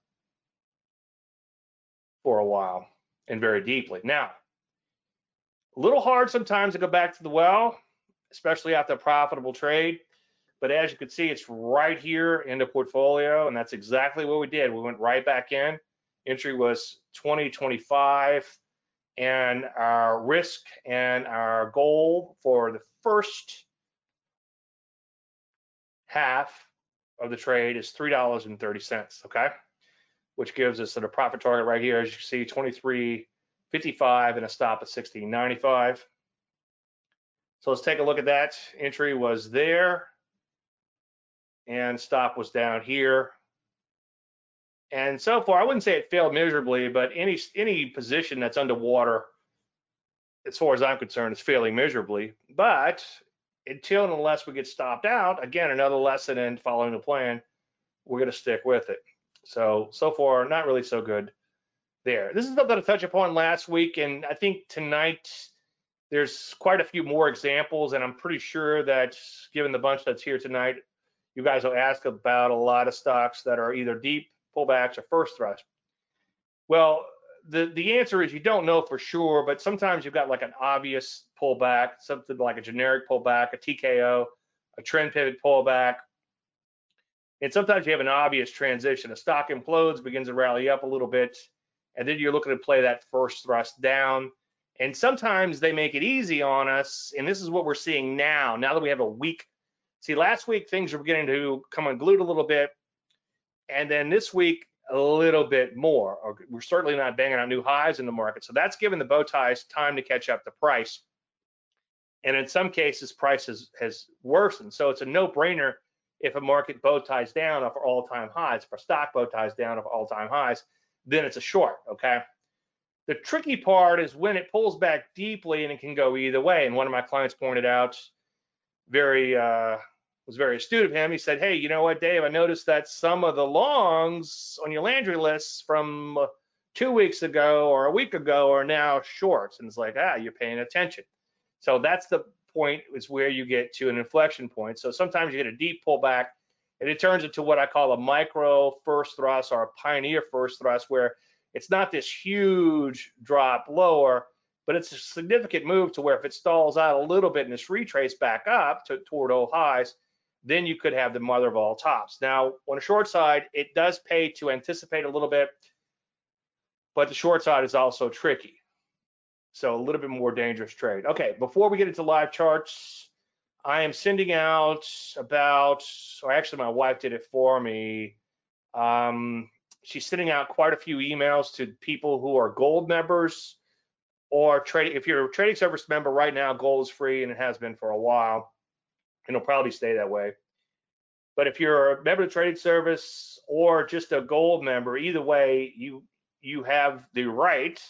for a while and very deeply. Now, a little hard sometimes to go back to the well, especially after a profitable trade. But as you can see, it's right here in the portfolio, and that's exactly what we did. We went right back in. Entry was twenty twenty-five. And our risk and our goal for the first half of the trade is three dollars and thirty cents, okay? Which gives us a profit target right here, as you can see, twenty-three fifty-five and a stop at sixteen ninety-five. So let's take a look at that. Entry was there, and stop was down here. And so far, I wouldn't say it failed miserably, but any any position that's underwater, as far as I'm concerned, is failing miserably. But until and unless we get stopped out, again, another lesson in following the plan, we're going to stick with it. So, so far, not really so good there. This is something I touched upon last week, and I think tonight there's quite a few more examples, and I'm pretty sure that given the bunch that's here tonight, you guys will ask about a lot of stocks that are either deep pullbacks or first thrust. Well, the the answer is you don't know for sure, but sometimes you've got like an obvious pullback, something like a generic pullback, a T K O, a trend pivot pullback. And sometimes you have an obvious transition. A stock implodes, begins to rally up a little bit, and then you're looking to play that first thrust down. And sometimes they make it easy on us, and this is what we're seeing now, now that we have a week. See, last week things were beginning to come unglued a little bit. And then this week, a little bit more. Or we're certainly not banging out new highs in the market. So that's given the bow ties time to catch up to price. And in some cases, price has, has worsened. So it's a no-brainer if a market bow ties down off all-time highs. If a stock bow ties down off all-time highs, then it's a short, okay? The tricky part is when it pulls back deeply, and it can go either way. And one of my clients pointed out, very uh, was very astute of him. He said, "Hey, you know what, Dave? I noticed that some of the longs on your Landry lists from two weeks ago or a week ago are now shorts." And it's like, ah, you're paying attention. So that's the point, is where you get to an inflection point. So sometimes you get a deep pullback, and it turns into what I call a micro first thrust or a pioneer first thrust, where it's not this huge drop lower, but it's a significant move to where if it stalls out a little bit and it's retraced back up to, toward old highs, then you could have the mother of all tops. Now, on the short side, it does pay to anticipate a little bit, but the short side is also tricky. So a little bit more dangerous trade. Okay, before we get into live charts, I am sending out about, or actually my wife did it for me. Um, she's sending out quite a few emails to people who are gold members or trading. If you're a Trading Service member right now, gold is free, and it has been for a while, and it'll probably stay that way. But if you're a member of the Trading Service or just a gold member, either way, you you have the right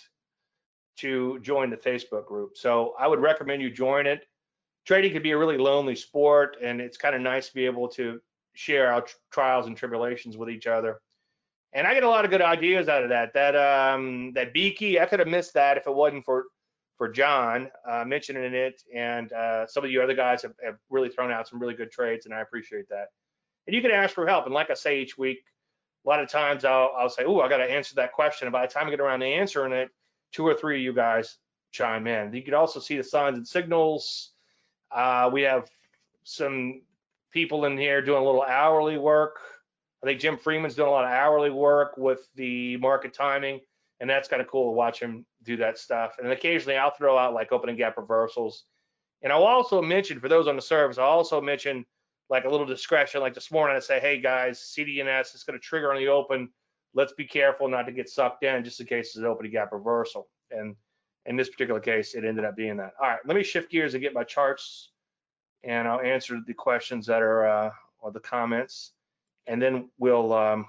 to join the Facebook group. So I would recommend you join it. Trading can be a really lonely sport, and it's kind of nice to be able to share our trials and tribulations with each other. And I get a lot of good ideas out of that. That um, that B key, I could have missed that if it wasn't for for John uh, mentioning it, and uh, some of you other guys have, have really thrown out some really good trades, and I appreciate that. And you can ask for help. And like I say each week, a lot of times I'll, I'll say, "Oh, I got to answer that question." And by the time I get around to answering it, two or three of you guys chime in. You can also see the signs and signals. Uh, we have some people in here doing a little hourly work. I think Jim Freeman's doing a lot of hourly work with the market timing, and that's kind of cool to watch him do that stuff. And occasionally I'll throw out like opening gap reversals. And I'll also mention, for those on the service, I'll also mention like a little discretion. Like this morning I say, hey guys, C D N S is going to trigger on the open. Let's be careful not to get sucked in just in case it's an opening gap reversal. And in this particular case, it ended up being that. All right, let me shift gears and get my charts, and I'll answer the questions that are, uh, or the comments. And then we'll, um,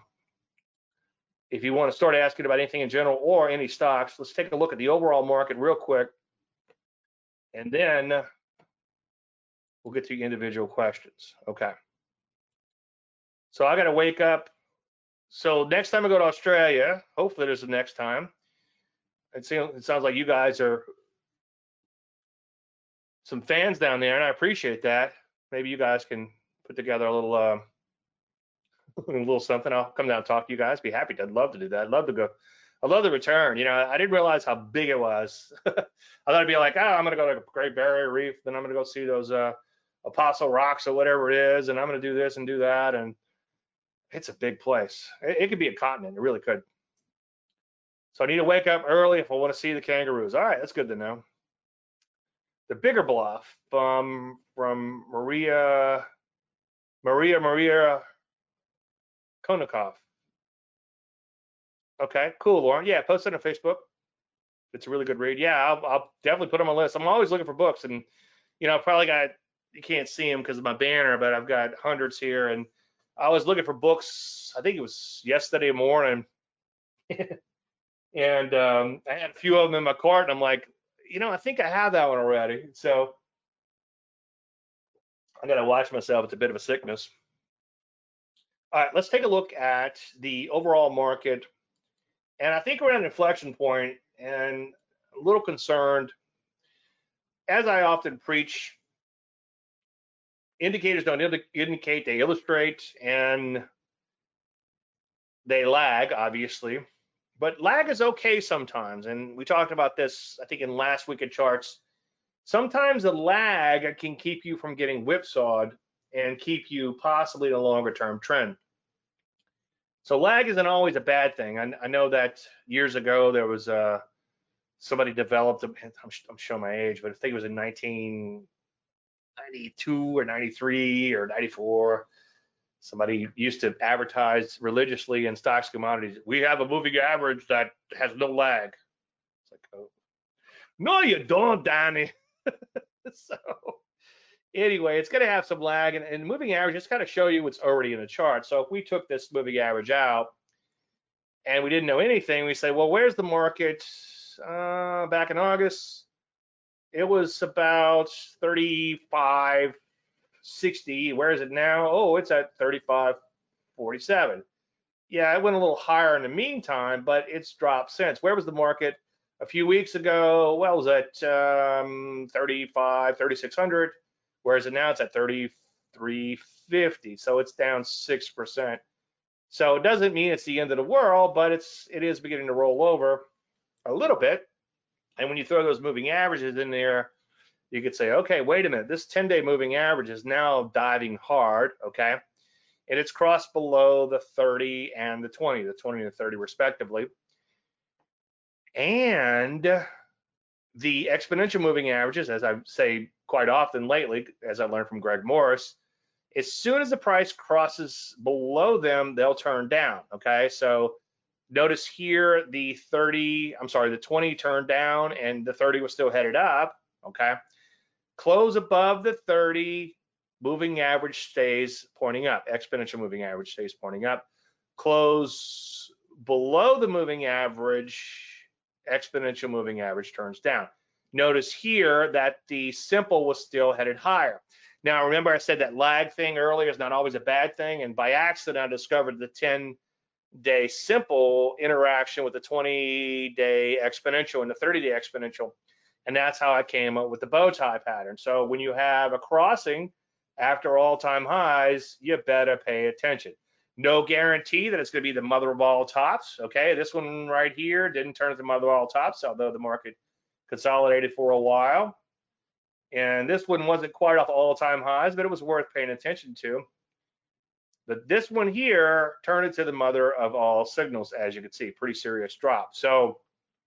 if you want to start asking about anything in general or any stocks, let's take a look at the overall market real quick. And then we'll get to individual questions. Okay. So I got to wake up. So next time I go to Australia, hopefully there's the next time. It seems, it sounds like you guys are some fans down there, and I appreciate that. Maybe you guys can put together a little, uh, a little something. I'll come down and talk to you guys. Be happy to. I'd love to do that. I'd love to go. I'd love to return. You know, I didn't realize how big it was. I thought it'd be like, oh, I'm gonna go to Great Barrier Reef, then I'm gonna go see those uh, Apostle Rocks or whatever it is, and I'm gonna do this and do that. And it's a big place. It, it could be a continent. It really could. So I need to wake up early if I want to see the kangaroos. All right, that's good to know. The bigger bluff from from Maria Maria Maria Konnikov. Okay, cool, Lauren. Yeah, post it on Facebook. It's a really good read. Yeah, I'll, I'll definitely put them on my list. I'm always looking for books, and you know, I probably got, you can't see them because of my banner, but I've got hundreds here, and I was looking for books. I think it was yesterday morning, and um, I had a few of them in my cart, and I'm like, you know, I think I have that one already. So I got to watch myself. It's a bit of a sickness. All right, let's take a look at the overall market. And I think we're at an inflection point, and a little concerned. As I often preach, indicators don't indi indicate, they illustrate, and they lag, obviously. But lag is okay sometimes. And we talked about this, I think, in last week at charts. Sometimes a lag can keep you from getting whipsawed and keep you possibly in a longer term trend. So lag isn't always a bad thing. I, I know that years ago there was uh, somebody developed, I'm, I'm showing my age, but I think it was in nineteen ninety-two or ninety-three or ninety-four. Somebody used to advertise religiously in stocks commodities, we have a moving average that has no lag. It's like, oh, no, you don't, Danny. So anyway, it's going to have some lag, and, and moving average just kind of show you what's already in the chart. So if we took this moving average out and we didn't know anything, we say, well, where's the market? Uh, back in August, it was about thirty-five sixty. Where is it now? Oh, it's at thirty-five forty-seven. Yeah, it went a little higher in the meantime, but it's dropped since. Where was the market a few weeks ago? Well, it was at um, thirty-five, thirty-six hundred, whereas it now it's at thirty-three fifty. So it's down six percent. So it doesn't mean it's the end of the world, but it's it is beginning to roll over a little bit. And when you throw those moving averages in there, you could say, okay, wait a minute, this ten-day moving average is now diving hard, okay? And it's crossed below the thirty and the twenty, the twenty and the thirty respectively. And the exponential moving averages, as I say quite often lately, as I learned from Greg Morris, as soon as the price crosses below them, they'll turn down, okay? So notice here the thirty, I'm sorry, the twenty turned down and the thirty was still headed up, okay? Close above the thirty, moving average stays pointing up, exponential moving average stays pointing up. Close below the moving average, exponential moving average turns down. Notice here that the simple was still headed higher. Now, remember I said that lag thing earlier is not always a bad thing, and by accident I discovered the ten-day simple interaction with the twenty-day exponential and the thirty-day exponential, and that's how I came up with the bow tie pattern. So when you have a crossing after all-time highs, you better pay attention. No guarantee that it's going to be the mother of all tops, okay? This one right here didn't turn into mother of all tops, although the market consolidated for a while. And this one wasn't quite off all-time highs, but it was worth paying attention to. But this one here turned into the mother of all signals, as you can see, pretty serious drop. So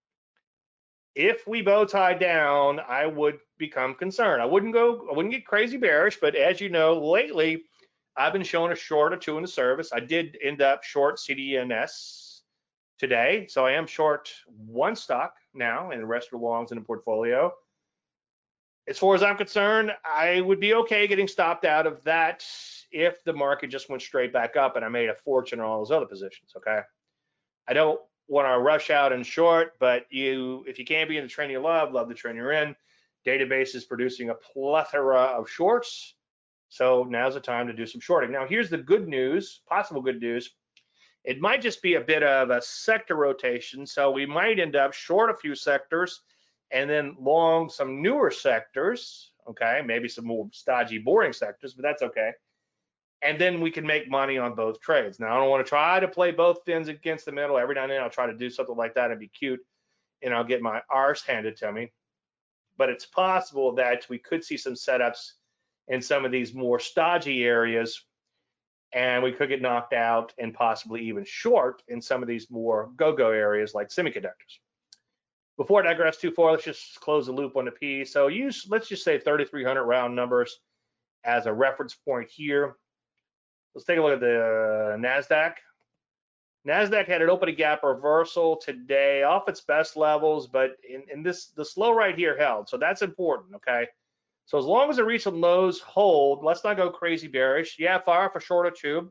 if we bow tie down, I would become concerned. I wouldn't go, I wouldn't get crazy bearish, but as you know, lately, I've been showing a short or two in the service. I did end up short C D N S today, so I am short one stock now, and the rest are longs in the portfolio. As far as I'm concerned, I would be okay getting stopped out of that if the market just went straight back up and I made a fortune on all those other positions, okay? I don't want to rush out and short, but you, if you can't be in the trend you love, love the trend you're in. Database is producing a plethora of shorts, so now's the time to do some shorting. Now, here's the good news, possible good news. It might just be a bit of a sector rotation, so we might end up short a few sectors and then long some newer sectors, okay? Maybe some more stodgy, boring sectors, but that's okay. And then we can make money on both trades. Now, I don't want to try to play both fins against the middle. Every now and then I'll try to do something like that and be cute, and I'll get my arse handed to me. But it's possible that we could see some setups in some of these more stodgy areas, and we could get knocked out and possibly even short in some of these more go-go areas like semiconductors. Before I digress too far, let's just close the loop on the P. So use, let's just say thirty-three hundred round numbers as a reference point here. Let's take a look at the NASDAQ. NASDAQ had an opening gap reversal today off its best levels, but in, in this, the slow right here held. So that's important, okay? So as long as the recent lows hold, let's not go crazy bearish. Yeah, fire for short or two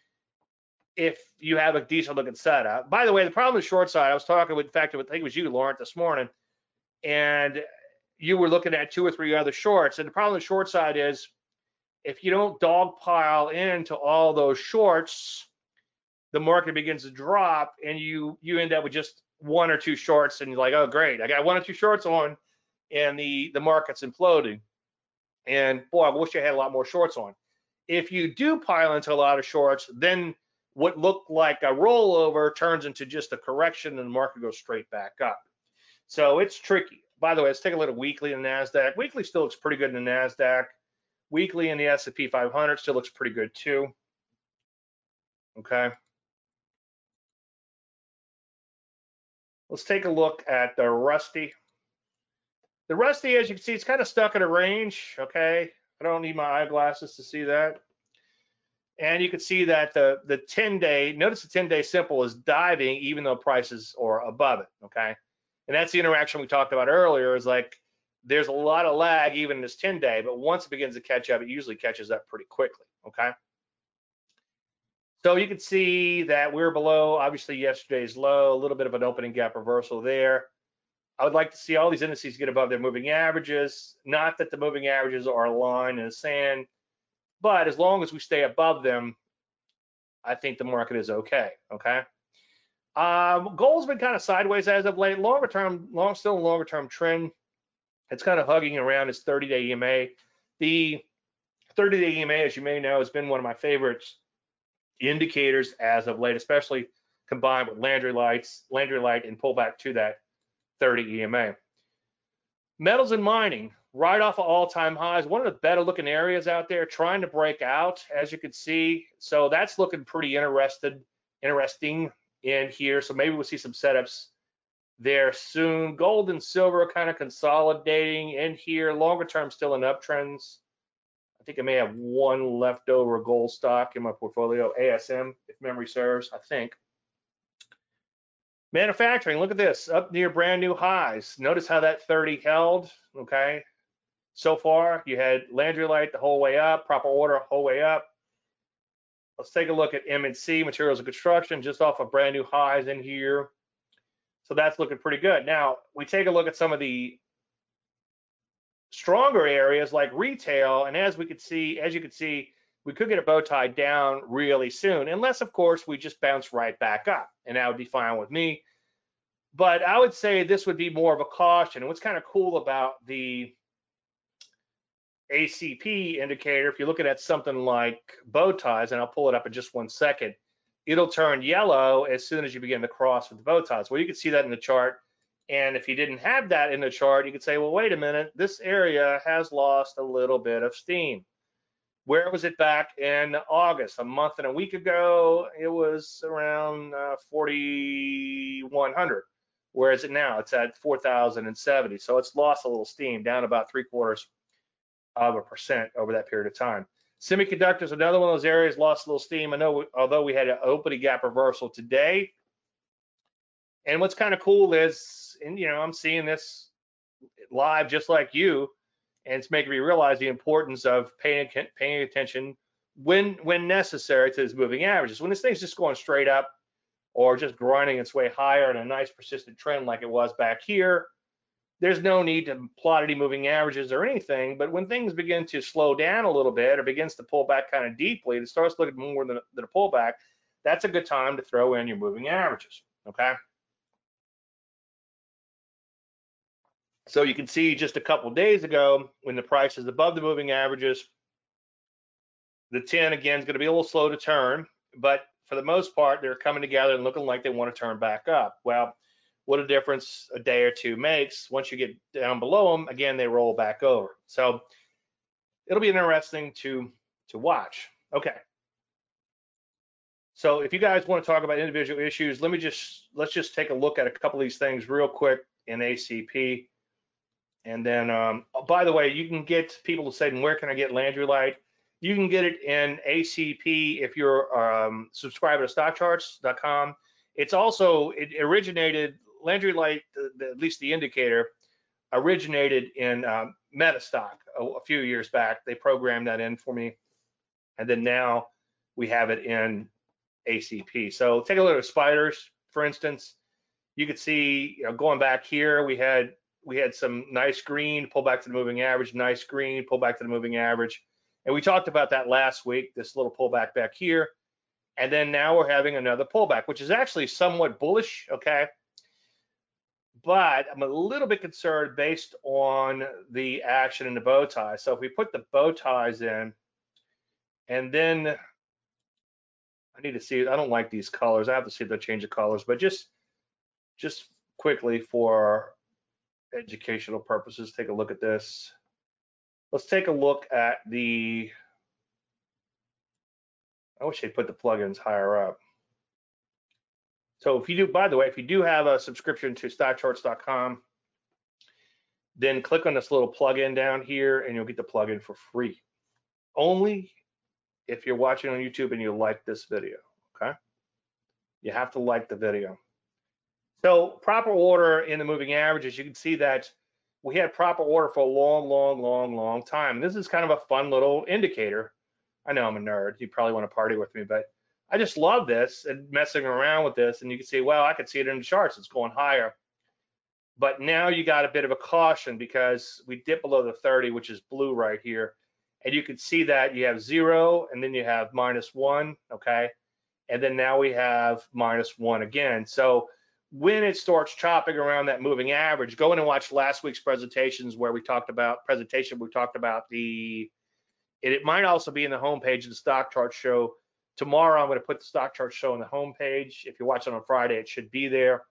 if you have a decent looking setup. By the way, the problem with the short side, I was talking with, in fact, I think it was you, Laurent, this morning, and you were looking at two or three other shorts. And the problem with the short side is if you don't dogpile into all those shorts, the market begins to drop and you you end up with just one or two shorts and you're like, oh, great, I got one or two shorts on and the, the market's imploding. And boy, I wish I had a lot more shorts on. If you do pile into a lot of shorts, then what looked like a rollover turns into just a correction and the market goes straight back up. So it's tricky. By the way, let's take a look at weekly in the NASDAQ. Weekly still looks pretty good in the NASDAQ. Weekly in the S and P five hundred still looks pretty good too. Okay. Let's take a look at the Rusty. The Rusty, as you can see, it's kind of stuck in a range, okay? I don't need my eyeglasses to see that. And you can see that the the ten day, notice the ten day simple is diving even though prices are above it, okay? And that's the interaction we talked about earlier, is like there's a lot of lag even in this ten day, but once it begins to catch up, it usually catches up pretty quickly, okay? So you can see that we're below, obviously, yesterday's low, a little bit of an opening gap reversal there. I would like to see all these indices get above their moving averages. Not that the moving averages are a line in the sand, but as long as we stay above them, I think the market is okay, okay? Um, gold's been kind of sideways as of late. Longer term, long, still a longer term trend. It's kind of hugging around its thirty day E M A. The thirty day E M A, as you may know, has been one of my favorites indicators as of late, especially combined with Landry lights, Landry light and pullback to that thirty E M A. Metals and mining, right off of all-time highs, one of the better looking areas out there, trying to break out, as you can see. So that's looking pretty interested, interesting in here. So maybe we'll see some setups there soon. Gold and silver kind of consolidating in here. Longer term, still in uptrends. I think I may have one leftover gold stock in my portfolio, A S M, if memory serves, I think. Manufacturing, look at this, up near brand new highs. Notice how that thirty held, okay? So far, you had Landry light the whole way up, proper order whole way up. Let's take a look at M and C, materials and construction, just off of brand new highs in here. So that's looking pretty good. Now, we take a look at some of the stronger areas like retail, and as we could see, as you can see, we could get a bow tie down really soon, unless of course we just bounce right back up, and that would be fine with me. But I would say this would be more of a caution. And what's kind of cool about the A C P indicator, if you're looking at something like bow ties, and I'll pull it up in just one second, it'll turn yellow as soon as you begin to cross with the bow ties. Well, you can see that in the chart. And if you didn't have that in the chart, you could say, well, wait a minute, this area has lost a little bit of steam. Where was it back in August? A month and a week ago, it was around uh, forty-one hundred. Where is it now? It's at four thousand seventy. So it's lost a little steam, down about three quarters of a percent over that period of time. Semiconductors, another one of those areas, lost a little steam. I know, although we had an opening gap reversal today. And what's kind of cool is, and you know, I'm seeing this live just like you, and it's making me realize the importance of paying paying attention when when necessary to these moving averages. When this thing's just going straight up or just grinding its way higher in a nice persistent trend like it was back here, there's no need to plot any moving averages or anything. But when things begin to slow down a little bit or begins to pull back kind of deeply, it starts looking more than, than a pullback, that's a good time to throw in your moving averages, okay? So you can see just a couple days ago, when the price is above the moving averages, the ten again is going to be a little slow to turn, but for the most part, they're coming together and looking like they want to turn back up. Well, what a difference a day or two makes. Once you get down below them, again, they roll back over. So it'll be interesting to to watch. Okay. So if you guys want to talk about individual issues, let me just let's just take a look at a couple of these things real quick in A C P. And then, um, oh, by the way, you can get people to say, where can I get Landry light? You can get it in A C P if you're um, subscribed to stock charts dot com. It's also, it originated, Landry light, the, the, at least the indicator, originated in um, Metastock a, a few years back. They programmed that in for me. And then now we have it in A C P. So take a look at spiders, for instance. You could see, you know, going back here, we had we had some nice green, pull back to the moving average, nice green, pull back to the moving average. And we talked about that last week, this little pullback back here. And then now we're having another pullback, which is actually somewhat bullish, okay? But I'm a little bit concerned based on the action in the bow tie. So if we put the bow ties in, and then I need to see, I don't like these colors. I have to see if they change the colors, but just, just quickly for educational purposes, take a look at this. Let's take a look at the, I wish they put the plugins higher up. So if you do, by the way, if you do have a subscription to stock charts dot com, then click on this little plugin down here and you'll get the plugin for free. Only if you're watching on YouTube and you like this video, okay? You have to like the video. So proper order in the moving averages, you can see that we had proper order for a long, long, long, long time. And this is kind of a fun little indicator. I know I'm a nerd. You probably want to party with me, but I just love this and messing around with this. And you can see, well, I could see it in the charts. It's going higher. But now you got a bit of a caution because we dip below the thirty, which is blue right here. And you can see that you have zero and then you have minus one, okay? And then now we have minus one again. So when it starts chopping around that moving average, go in and watch last week's presentations where we talked about presentation. We talked about the, it, it might also be in the homepage of the stock chart show. Tomorrow, I'm going to put the stock chart show on the homepage. If you're watching on Friday, it should be there.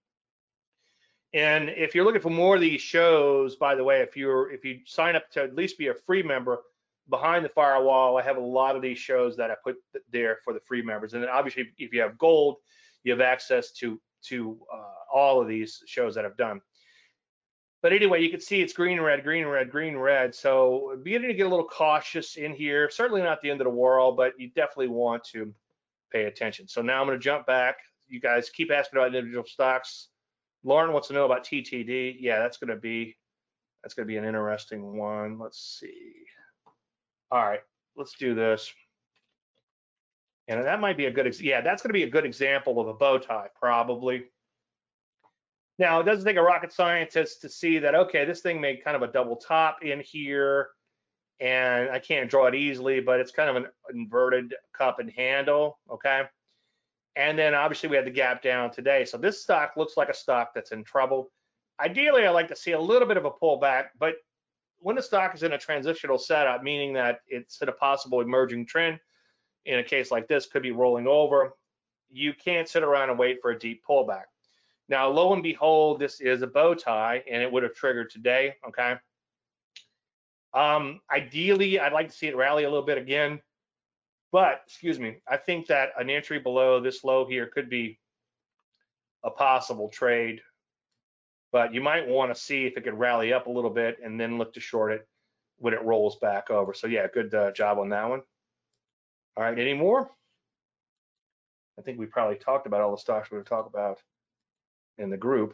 And if you're looking for more of these shows, by the way, if you're if you sign up to at least be a free member, behind the firewall, I have a lot of these shows that I put there for the free members. And then obviously, if you have gold, you have access to to uh, all of these shows that I've done. But anyway, you can see it's green, red, green, red, green, red. So beginning to get a little cautious in here. Certainly not the end of the world, but you definitely want to pay attention. So now I'm going to jump back. You guys keep asking about individual stocks. Lauren wants to know about T T D. Yeah, that's going to be that's going to be an interesting one. Let's see. All right, let's do this. And that might be a good, yeah, that's going to be a good example of a bow tie, probably. Now, it doesn't take a rocket scientist to see that, okay, this thing made kind of a double top in here, and I can't draw it easily, but it's kind of an inverted cup and handle, okay? And then obviously we had the gap down today. So this stock looks like a stock that's in trouble. Ideally, I like to see a little bit of a pullback, but when the stock is in a transitional setup, meaning that it's in a possible emerging trend, in a case like this, could be rolling over, you can't sit around and wait for a deep pullback. Now, lo and behold, this is a bow tie, and it would have triggered today, okay? Um, ideally, I'd like to see it rally a little bit again, but, excuse me, I think that an entry below this low here could be a possible trade, but you might want to see if it could rally up a little bit and then look to short it when it rolls back over. So yeah, good uh, job on that one. All right, any more? I think we probably talked about all the stocks we're going to talk about in the group.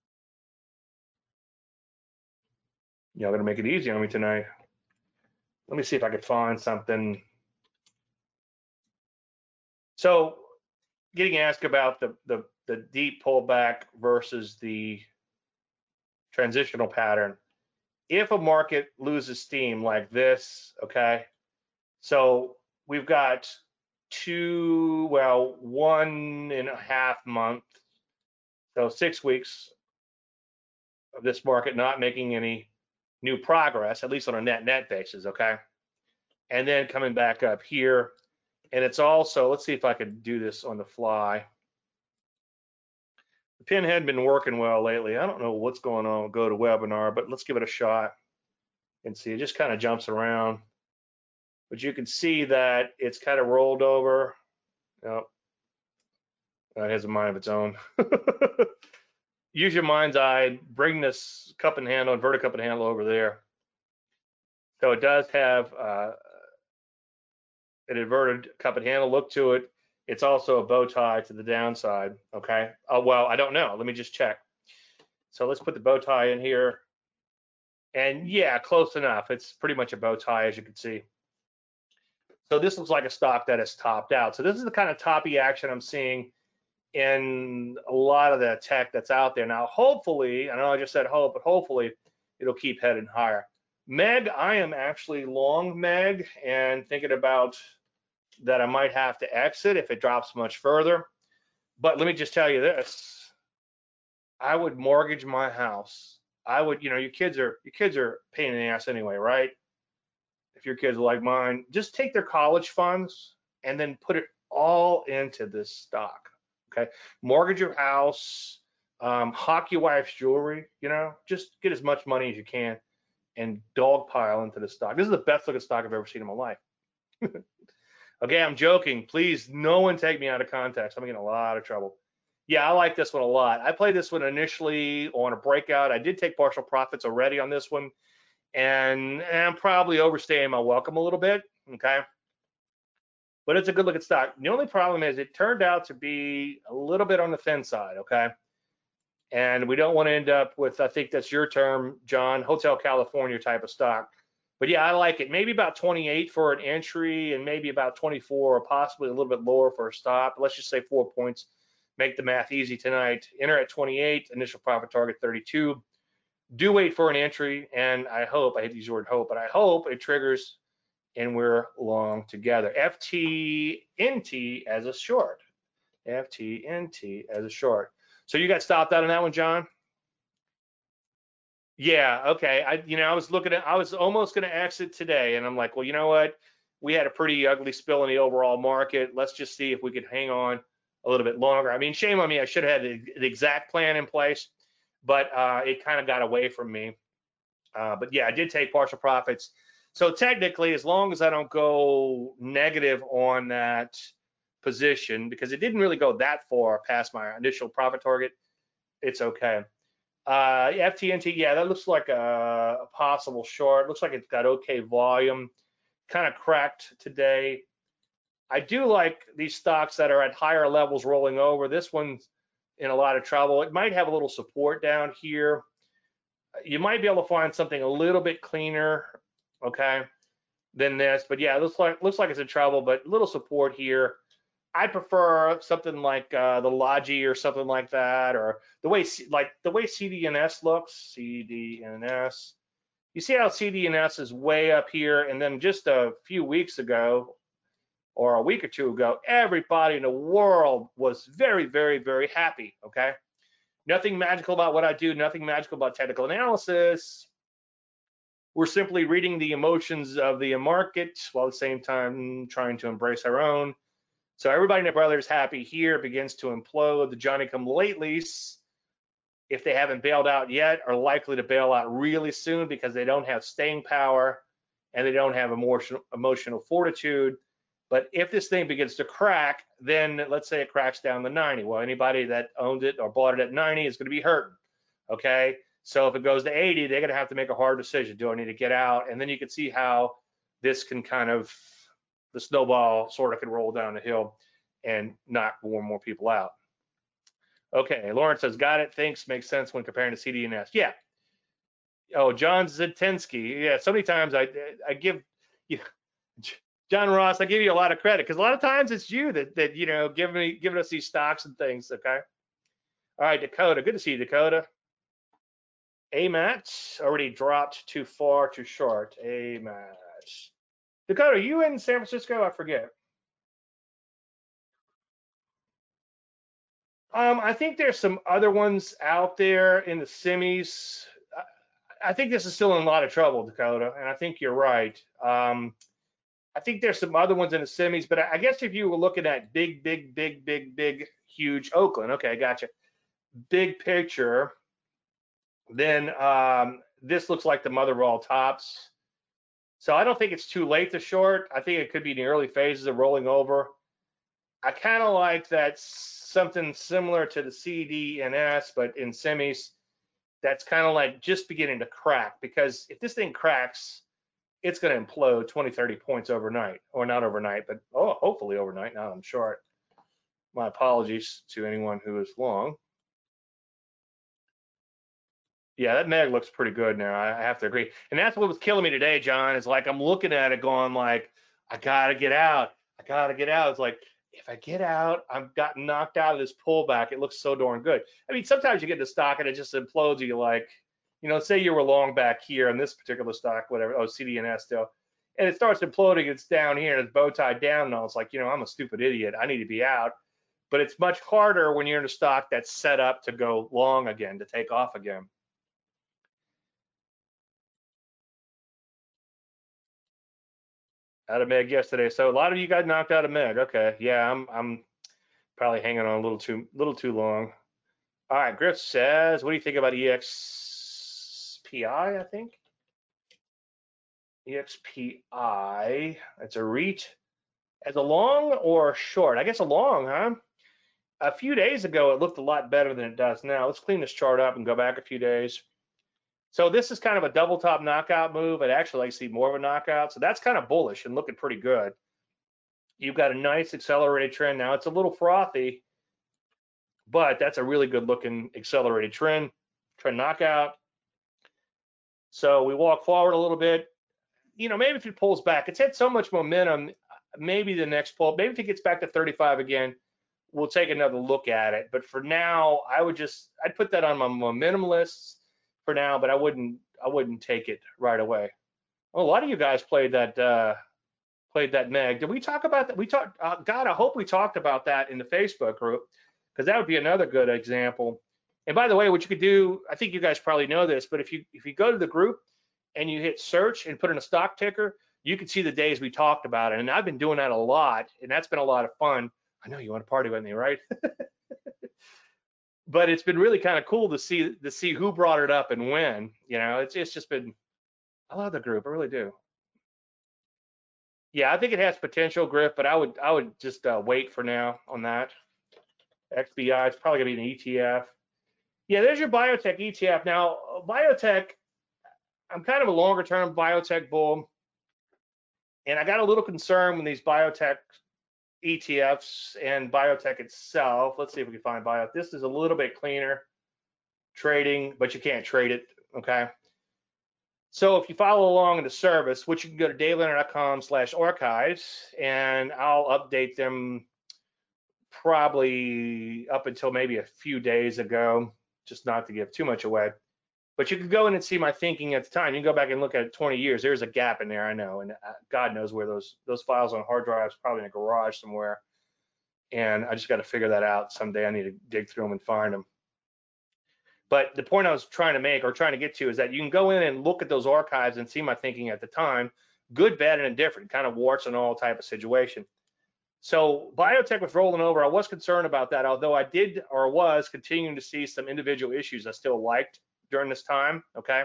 Y'all gonna make it easy on me tonight. Let me see if I could find something. So getting asked about the, the, the deep pullback versus the transitional pattern. If a market loses steam like this, okay, so we've got two, well, one and a half month, so six weeks of this market not making any new progress, at least on a net net basis, okay? And then coming back up here. And it's also, let's see if I could do this on the fly. The pin had been working well lately. I don't know what's going on with GoToWebinar, but let's give it a shot and see. It just kind of jumps around. But you can see that it's kind of rolled over. Oh, it has a mind of its own. Use your mind's eye. Bring this cup and handle, inverted cup and handle over there. So it does have uh, an inverted cup and handle look to it. It's also a bow tie to the downside, okay? Oh, well, I don't know. Let me just check. So let's put the bow tie in here. And yeah, close enough. It's pretty much a bow tie, as you can see. So this looks like a stock that has topped out. So this is the kind of toppy action I'm seeing in a lot of the tech that's out there. Now, hopefully, I know I just said hope, but hopefully it'll keep heading higher. Meg, I am actually long Meg and thinking about that I might have to exit if it drops much further. But let me just tell you this. I would mortgage my house. I would, you know, your kids are your kids are a pain in the ass anyway, right? If your kids are like mine, just take their college funds and then put it all into this stock. Okay, mortgage your house, um, hawk your wife's jewelry. You know, just get as much money as you can and dogpile into the stock. This is the best looking stock I've ever seen in my life. Okay, I'm joking. Please, no one take me out of context. I'm getting a lot of trouble. Yeah, I like this one a lot. I played this one initially on a breakout. I did take partial profits already on this one, and, and I'm probably overstaying my welcome a little bit, okay? but it's a good looking stock. The only problem is it turned out to be a little bit on the thin side, okay? And we don't want to end up with, I think that's your term, John, Hotel California type of stock. But yeah, I like it. Maybe about twenty-eight for an entry and maybe about twenty-four or possibly a little bit lower for a stop. Let's just say four points. Make the math easy tonight. Enter at twenty-eight, initial profit target thirty-two. Do wait for an entry, and I hope, I hate to use the word hope, but I hope it triggers and we're long together. F T N T as a short. F T N T as a short. So you got stopped out on that one, John? Yeah, okay. I, you know, I was looking at, I was almost going to exit today, and I'm like, well, you know what? We had a pretty ugly spill in the overall market. Let's just see if we could hang on a little bit longer. I mean, shame on me. I should have had the, the exact plan in place, but uh, it kind of got away from me. Uh, but yeah, I did take partial profits. So technically, as long as I don't go negative on that position, because it didn't really go that far past my initial profit target, it's okay. Uh, F T N T, yeah, that looks like a, a possible short. Looks like it's got okay volume. Kind of cracked today. I do like these stocks that are at higher levels rolling over. This one's in a lot of trouble. It might have a little support down here. You might be able to find something a little bit cleaner, okay, than this. But yeah, it looks like looks like it's in trouble, but little support here. I prefer something like uh, the Logi or something like that, or the way like the way C D N S looks. C D N S. You see how C D N S is way up here, and then just a few weeks ago, or a week or two ago, everybody in the world was very, very, very happy. Okay, nothing magical about what I do. Nothing magical about technical analysis. We're simply reading the emotions of the market while at the same time trying to embrace our own. So everybody and their brother is happy here, begins to implode. The Johnny-come-latelys, if they haven't bailed out yet, are likely to bail out really soon because they don't have staying power and they don't have emotional, emotional fortitude. But if this thing begins to crack, then let's say it cracks down to ninety. Well, anybody that owned it or bought it at ninety is going to be hurting, okay? So if it goes to eighty, they're going to have to make a hard decision. Do I need to get out? And then you can see how this can kind of, the snowball sort of can roll down the hill and knock more and more people out. Okay, Lawrence says, got it. Thanks. Makes sense when comparing to C D N S. Yeah. Oh, John Zitinsky. Yeah, so many times I I give you, John Ross, I give you a lot of credit because a lot of times it's you that that you know giving me giving us these stocks and things. Okay. All right, Dakota. Good to see you, Dakota. A match already dropped too far, too short. A match. Dakota, are you in San Francisco? I forget. Um, I think there's some other ones out there in the semis. I think this is still in a lot of trouble, Dakota, and I think you're right. Um, I think there's some other ones in the semis, but I guess if you were looking at big, big, big, big, big, huge Oakland, okay, gotcha. Big picture, then um, this looks like the mother of all tops. So I don't think it's too late to short. I think it could be in the early phases of rolling over. I kind of like that something similar to the C D N S, but in semis, that's kind of like just beginning to crack, because if this thing cracks, it's going to implode twenty, thirty points overnight, or not overnight, but oh, hopefully overnight. Now I'm short. My apologies to anyone who is long. Yeah, that Meg looks pretty good now. I have to agree. And that's what was killing me today, John, is like I'm looking at it going like, I got to get out. I got to get out. It's like, if I get out, I've gotten knocked out of this pullback. It looks so darn good. I mean, sometimes you get into stock and it just implodes you like, you know, say you were long back here in this particular stock, whatever, oh, C D N S still, and it starts imploding, it's down here and it's bow tied down and all. It's like, you know, I'm a stupid idiot. I need to be out. But it's much harder when you're in a stock that's set up to go long again, to take off again. Out of Meg yesterday. So a lot of you got knocked out of Meg. Okay. Yeah, I'm I'm probably hanging on a little too little too long. All right, Griff says, what do you think about E X P I, I think? E X P I, it's a REIT. As a long or a short? I guess a long, huh? A few days ago, it looked a lot better than it does now. Let's clean this chart up and go back a few days. So this is kind of a double top knockout move. I'd actually like to see more of a knockout. So that's kind of bullish and looking pretty good. you've got a nice accelerated trend. Now it's a little frothy, but that's a really good looking accelerated trend, trend knockout. So we walk forward a little bit. You know, maybe if it pulls back, it's had so much momentum. Maybe the next pull, maybe if it gets back to thirty-five again, we'll take another look at it. But for now, I would just, I'd put that on my momentum lists for now, but I wouldn't, I wouldn't take it right away. Well, a lot of you guys played that, uh, played that Meg. Did we talk about that? We talked, uh, God, I hope we talked about that in the Facebook group, because that would be another good example. And by the way, what you could do, I think you guys probably know this, but if you if you go to the group and you hit search and put in a stock ticker, you can see the days we talked about it. And I've been doing that a lot, and that's been a lot of fun. I know you want to party with me, right? But it's been really kind of cool to see to see who brought it up and when. You know, it's it's just been, I love the group, I really do. Yeah, I think it has potential, Griff, but I would I would just uh, wait for now on that. X B I is probably gonna be an E T F. Yeah, there's your biotech E T F. Now, biotech, I'm kind of a longer term biotech bull, and I got a little concerned when these biotech E T Fs and biotech itself. Let's see if we can find bio. This is a little bit cleaner trading, but you can't trade it. Okay. So if you follow along in the service, which you can go to dayliner dot com slash archives, and I'll update them probably up until maybe a few days ago, just not to give too much away. But you can go in and see my thinking at the time. You can go back and look at it twenty years. There's a gap in there, I know, and God knows where those those files on hard drives, probably in a garage somewhere. And I just got to figure that out someday. I need to dig through them and find them. But the point I was trying to make or trying to get to is that you can go in and look at those archives and see my thinking at the time, good, bad, and indifferent, kind of warts and all type of situation. So biotech was rolling over. I was concerned about that, although I did or was continuing to see some individual issues I still liked during this time, okay?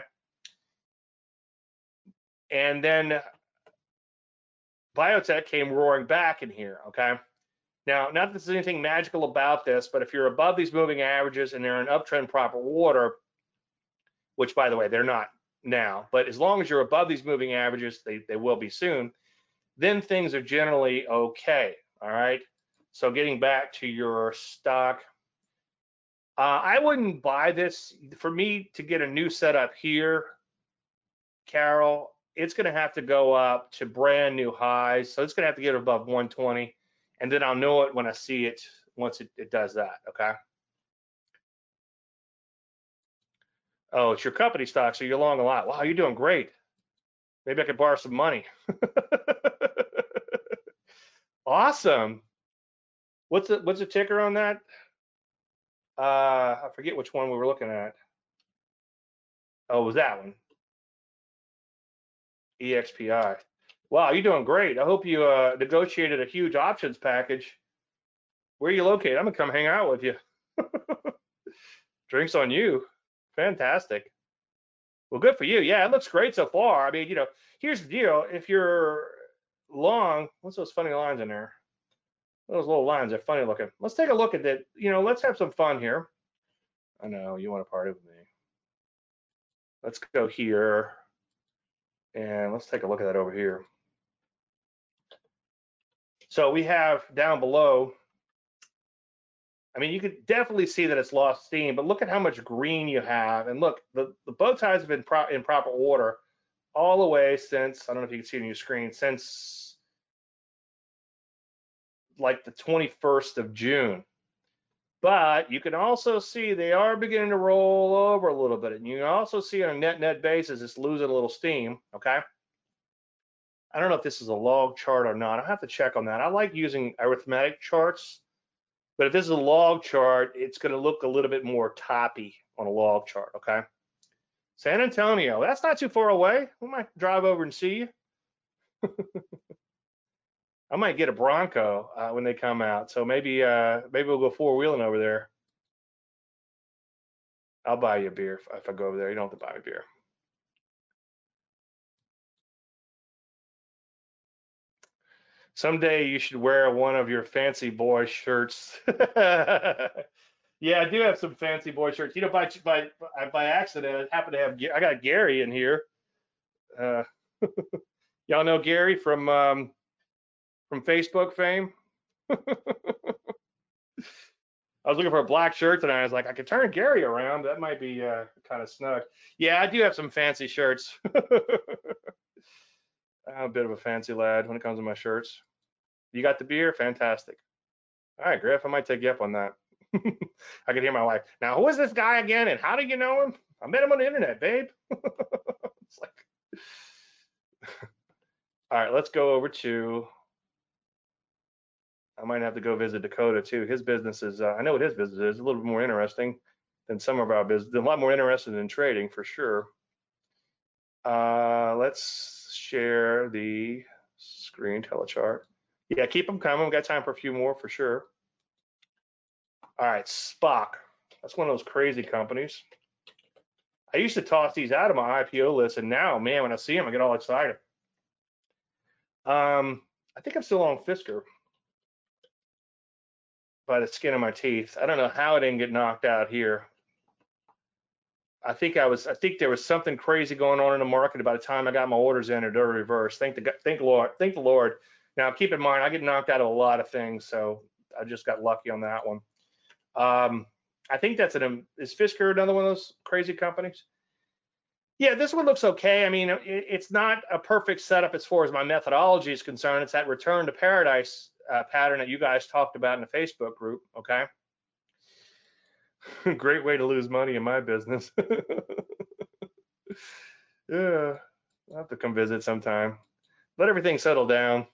And then biotech came roaring back in here, okay? Now, not that there's anything magical about this, but if you're above these moving averages and they're in uptrend proper order, which by the way, they're not now, but as long as you're above these moving averages, they, they will be soon, then things are generally okay, all right? So getting back to your stock, uh, I wouldn't buy this. For me to get a new setup here, Carol, it's gonna have to go up to brand new highs. So it's gonna have to get above one twenty, and then I'll know it when I see it once it, it does that, okay? Oh, it's your company stock, so you're long a lot. Wow, you're doing great. Maybe I could borrow some money. Awesome. What's the what's the ticker on that? Uh, I forget which one we were looking at. Oh, it was that one? E X P I. Wow, you're doing great. I hope you uh, negotiated a huge options package. Where are you located? I'm gonna come hang out with you. Drinks on you. Fantastic. Well, good for you. Yeah, it looks great so far. I mean, you know, here's the deal. If you're long, what's those funny lines in there? Those little lines are funny looking. Let's take a look at that. You know, let's have some fun here. I know you want to party with me. Let's go here and let's take a look at that over here. So we have down below, I mean, you could definitely see that it's lost steam, but look at how much green you have. And look, the, the bow ties have been pro in proper order all the way since, I don't know if you can see it on your screen, since like the twenty-first of June. But you can also see they are beginning to roll over a little bit. And you can also see on a net net basis, it's losing a little steam, okay? I don't know if this is a log chart or not. I'll have to check on that. I like using arithmetic charts, but if this is a log chart, it's gonna look a little bit more toppy on a log chart, okay? San Antonio, that's not too far away. We might drive over and see you. I might get a Bronco uh, when they come out. So maybe uh, maybe we'll go four wheeling over there. I'll buy you a beer if, if I go over there. You don't have to buy me a beer. Someday you should wear one of your fancy boy shirts. Yeah, I do have some fancy boy shirts. You know, by by by accident, I happen to have I got Gary in here. Uh, y'all know Gary from um, from Facebook fame. I was looking for a black shirt tonight. I was like, I could turn Gary around. That might be uh, kind of snug. Yeah, I do have some fancy shirts. I'm a bit of a fancy lad when it comes to my shirts. You got the beer? Fantastic. All right, Griff, I might take you up on that. I could hear my wife. Now, who is this guy again, and how do you know him? I met him on the internet, babe. It's like, all right, let's go over to. I might have to go visit Dakota too. His business is. Uh, I know what his business is. A little bit more interesting than some of our business. A lot more interested in trading for sure. Uh, let's share the screen telechart. Yeah, keep them coming. We got time for a few more for sure. All right, Spock. That's one of those crazy companies. I used to toss these out of my I P O list, and now, man, when I see them, I get all excited. Um, I think I'm still on Fisker by the skin of my teeth. I don't know how it didn't get knocked out here. I think I was. I think there was something crazy going on in the market by the time I got my orders in, or they're reversed. Thank the thank the Lord. Thank the Lord. Now, keep in mind, I get knocked out of a lot of things, so I just got lucky on that one. Um, I think that's an. Is Fisker another one of those crazy companies? Yeah, this one looks okay. I mean, it, it's not a perfect setup as far as my methodology is concerned. It's that return to paradise uh, pattern that you guys talked about in the Facebook group. Okay. Great way to lose money in my business. Yeah, I'll have to come visit sometime. Let everything settle down.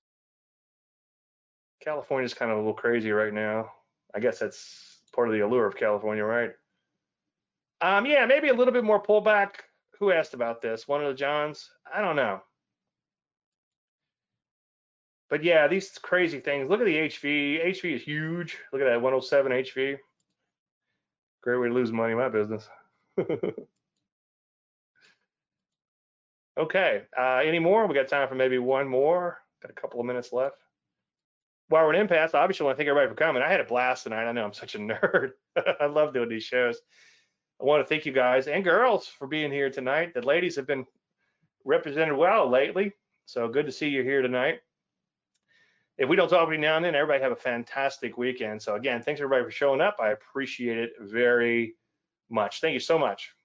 California's kind of a little crazy right now. I guess that's part of the allure of California, right? Um, yeah, maybe a little bit more pullback. Who asked about this? One of the Johns? I don't know. But yeah, these crazy things. Look at the H V. H V is huge. Look at that one oh seven H V. Great way to lose money in my business. Okay. Uh, any more? We got time for maybe one more. Got a couple of minutes left. While we're in impasse, I obviously want to thank everybody for coming. I had a blast tonight. I know I'm such a nerd. I love doing these shows. I want to thank you guys and girls for being here tonight. The ladies have been represented well lately, so good to see you here tonight. If we don't talk every now and then, everybody have a fantastic weekend. So again, thanks everybody for showing up. I appreciate it very much. Thank you so much.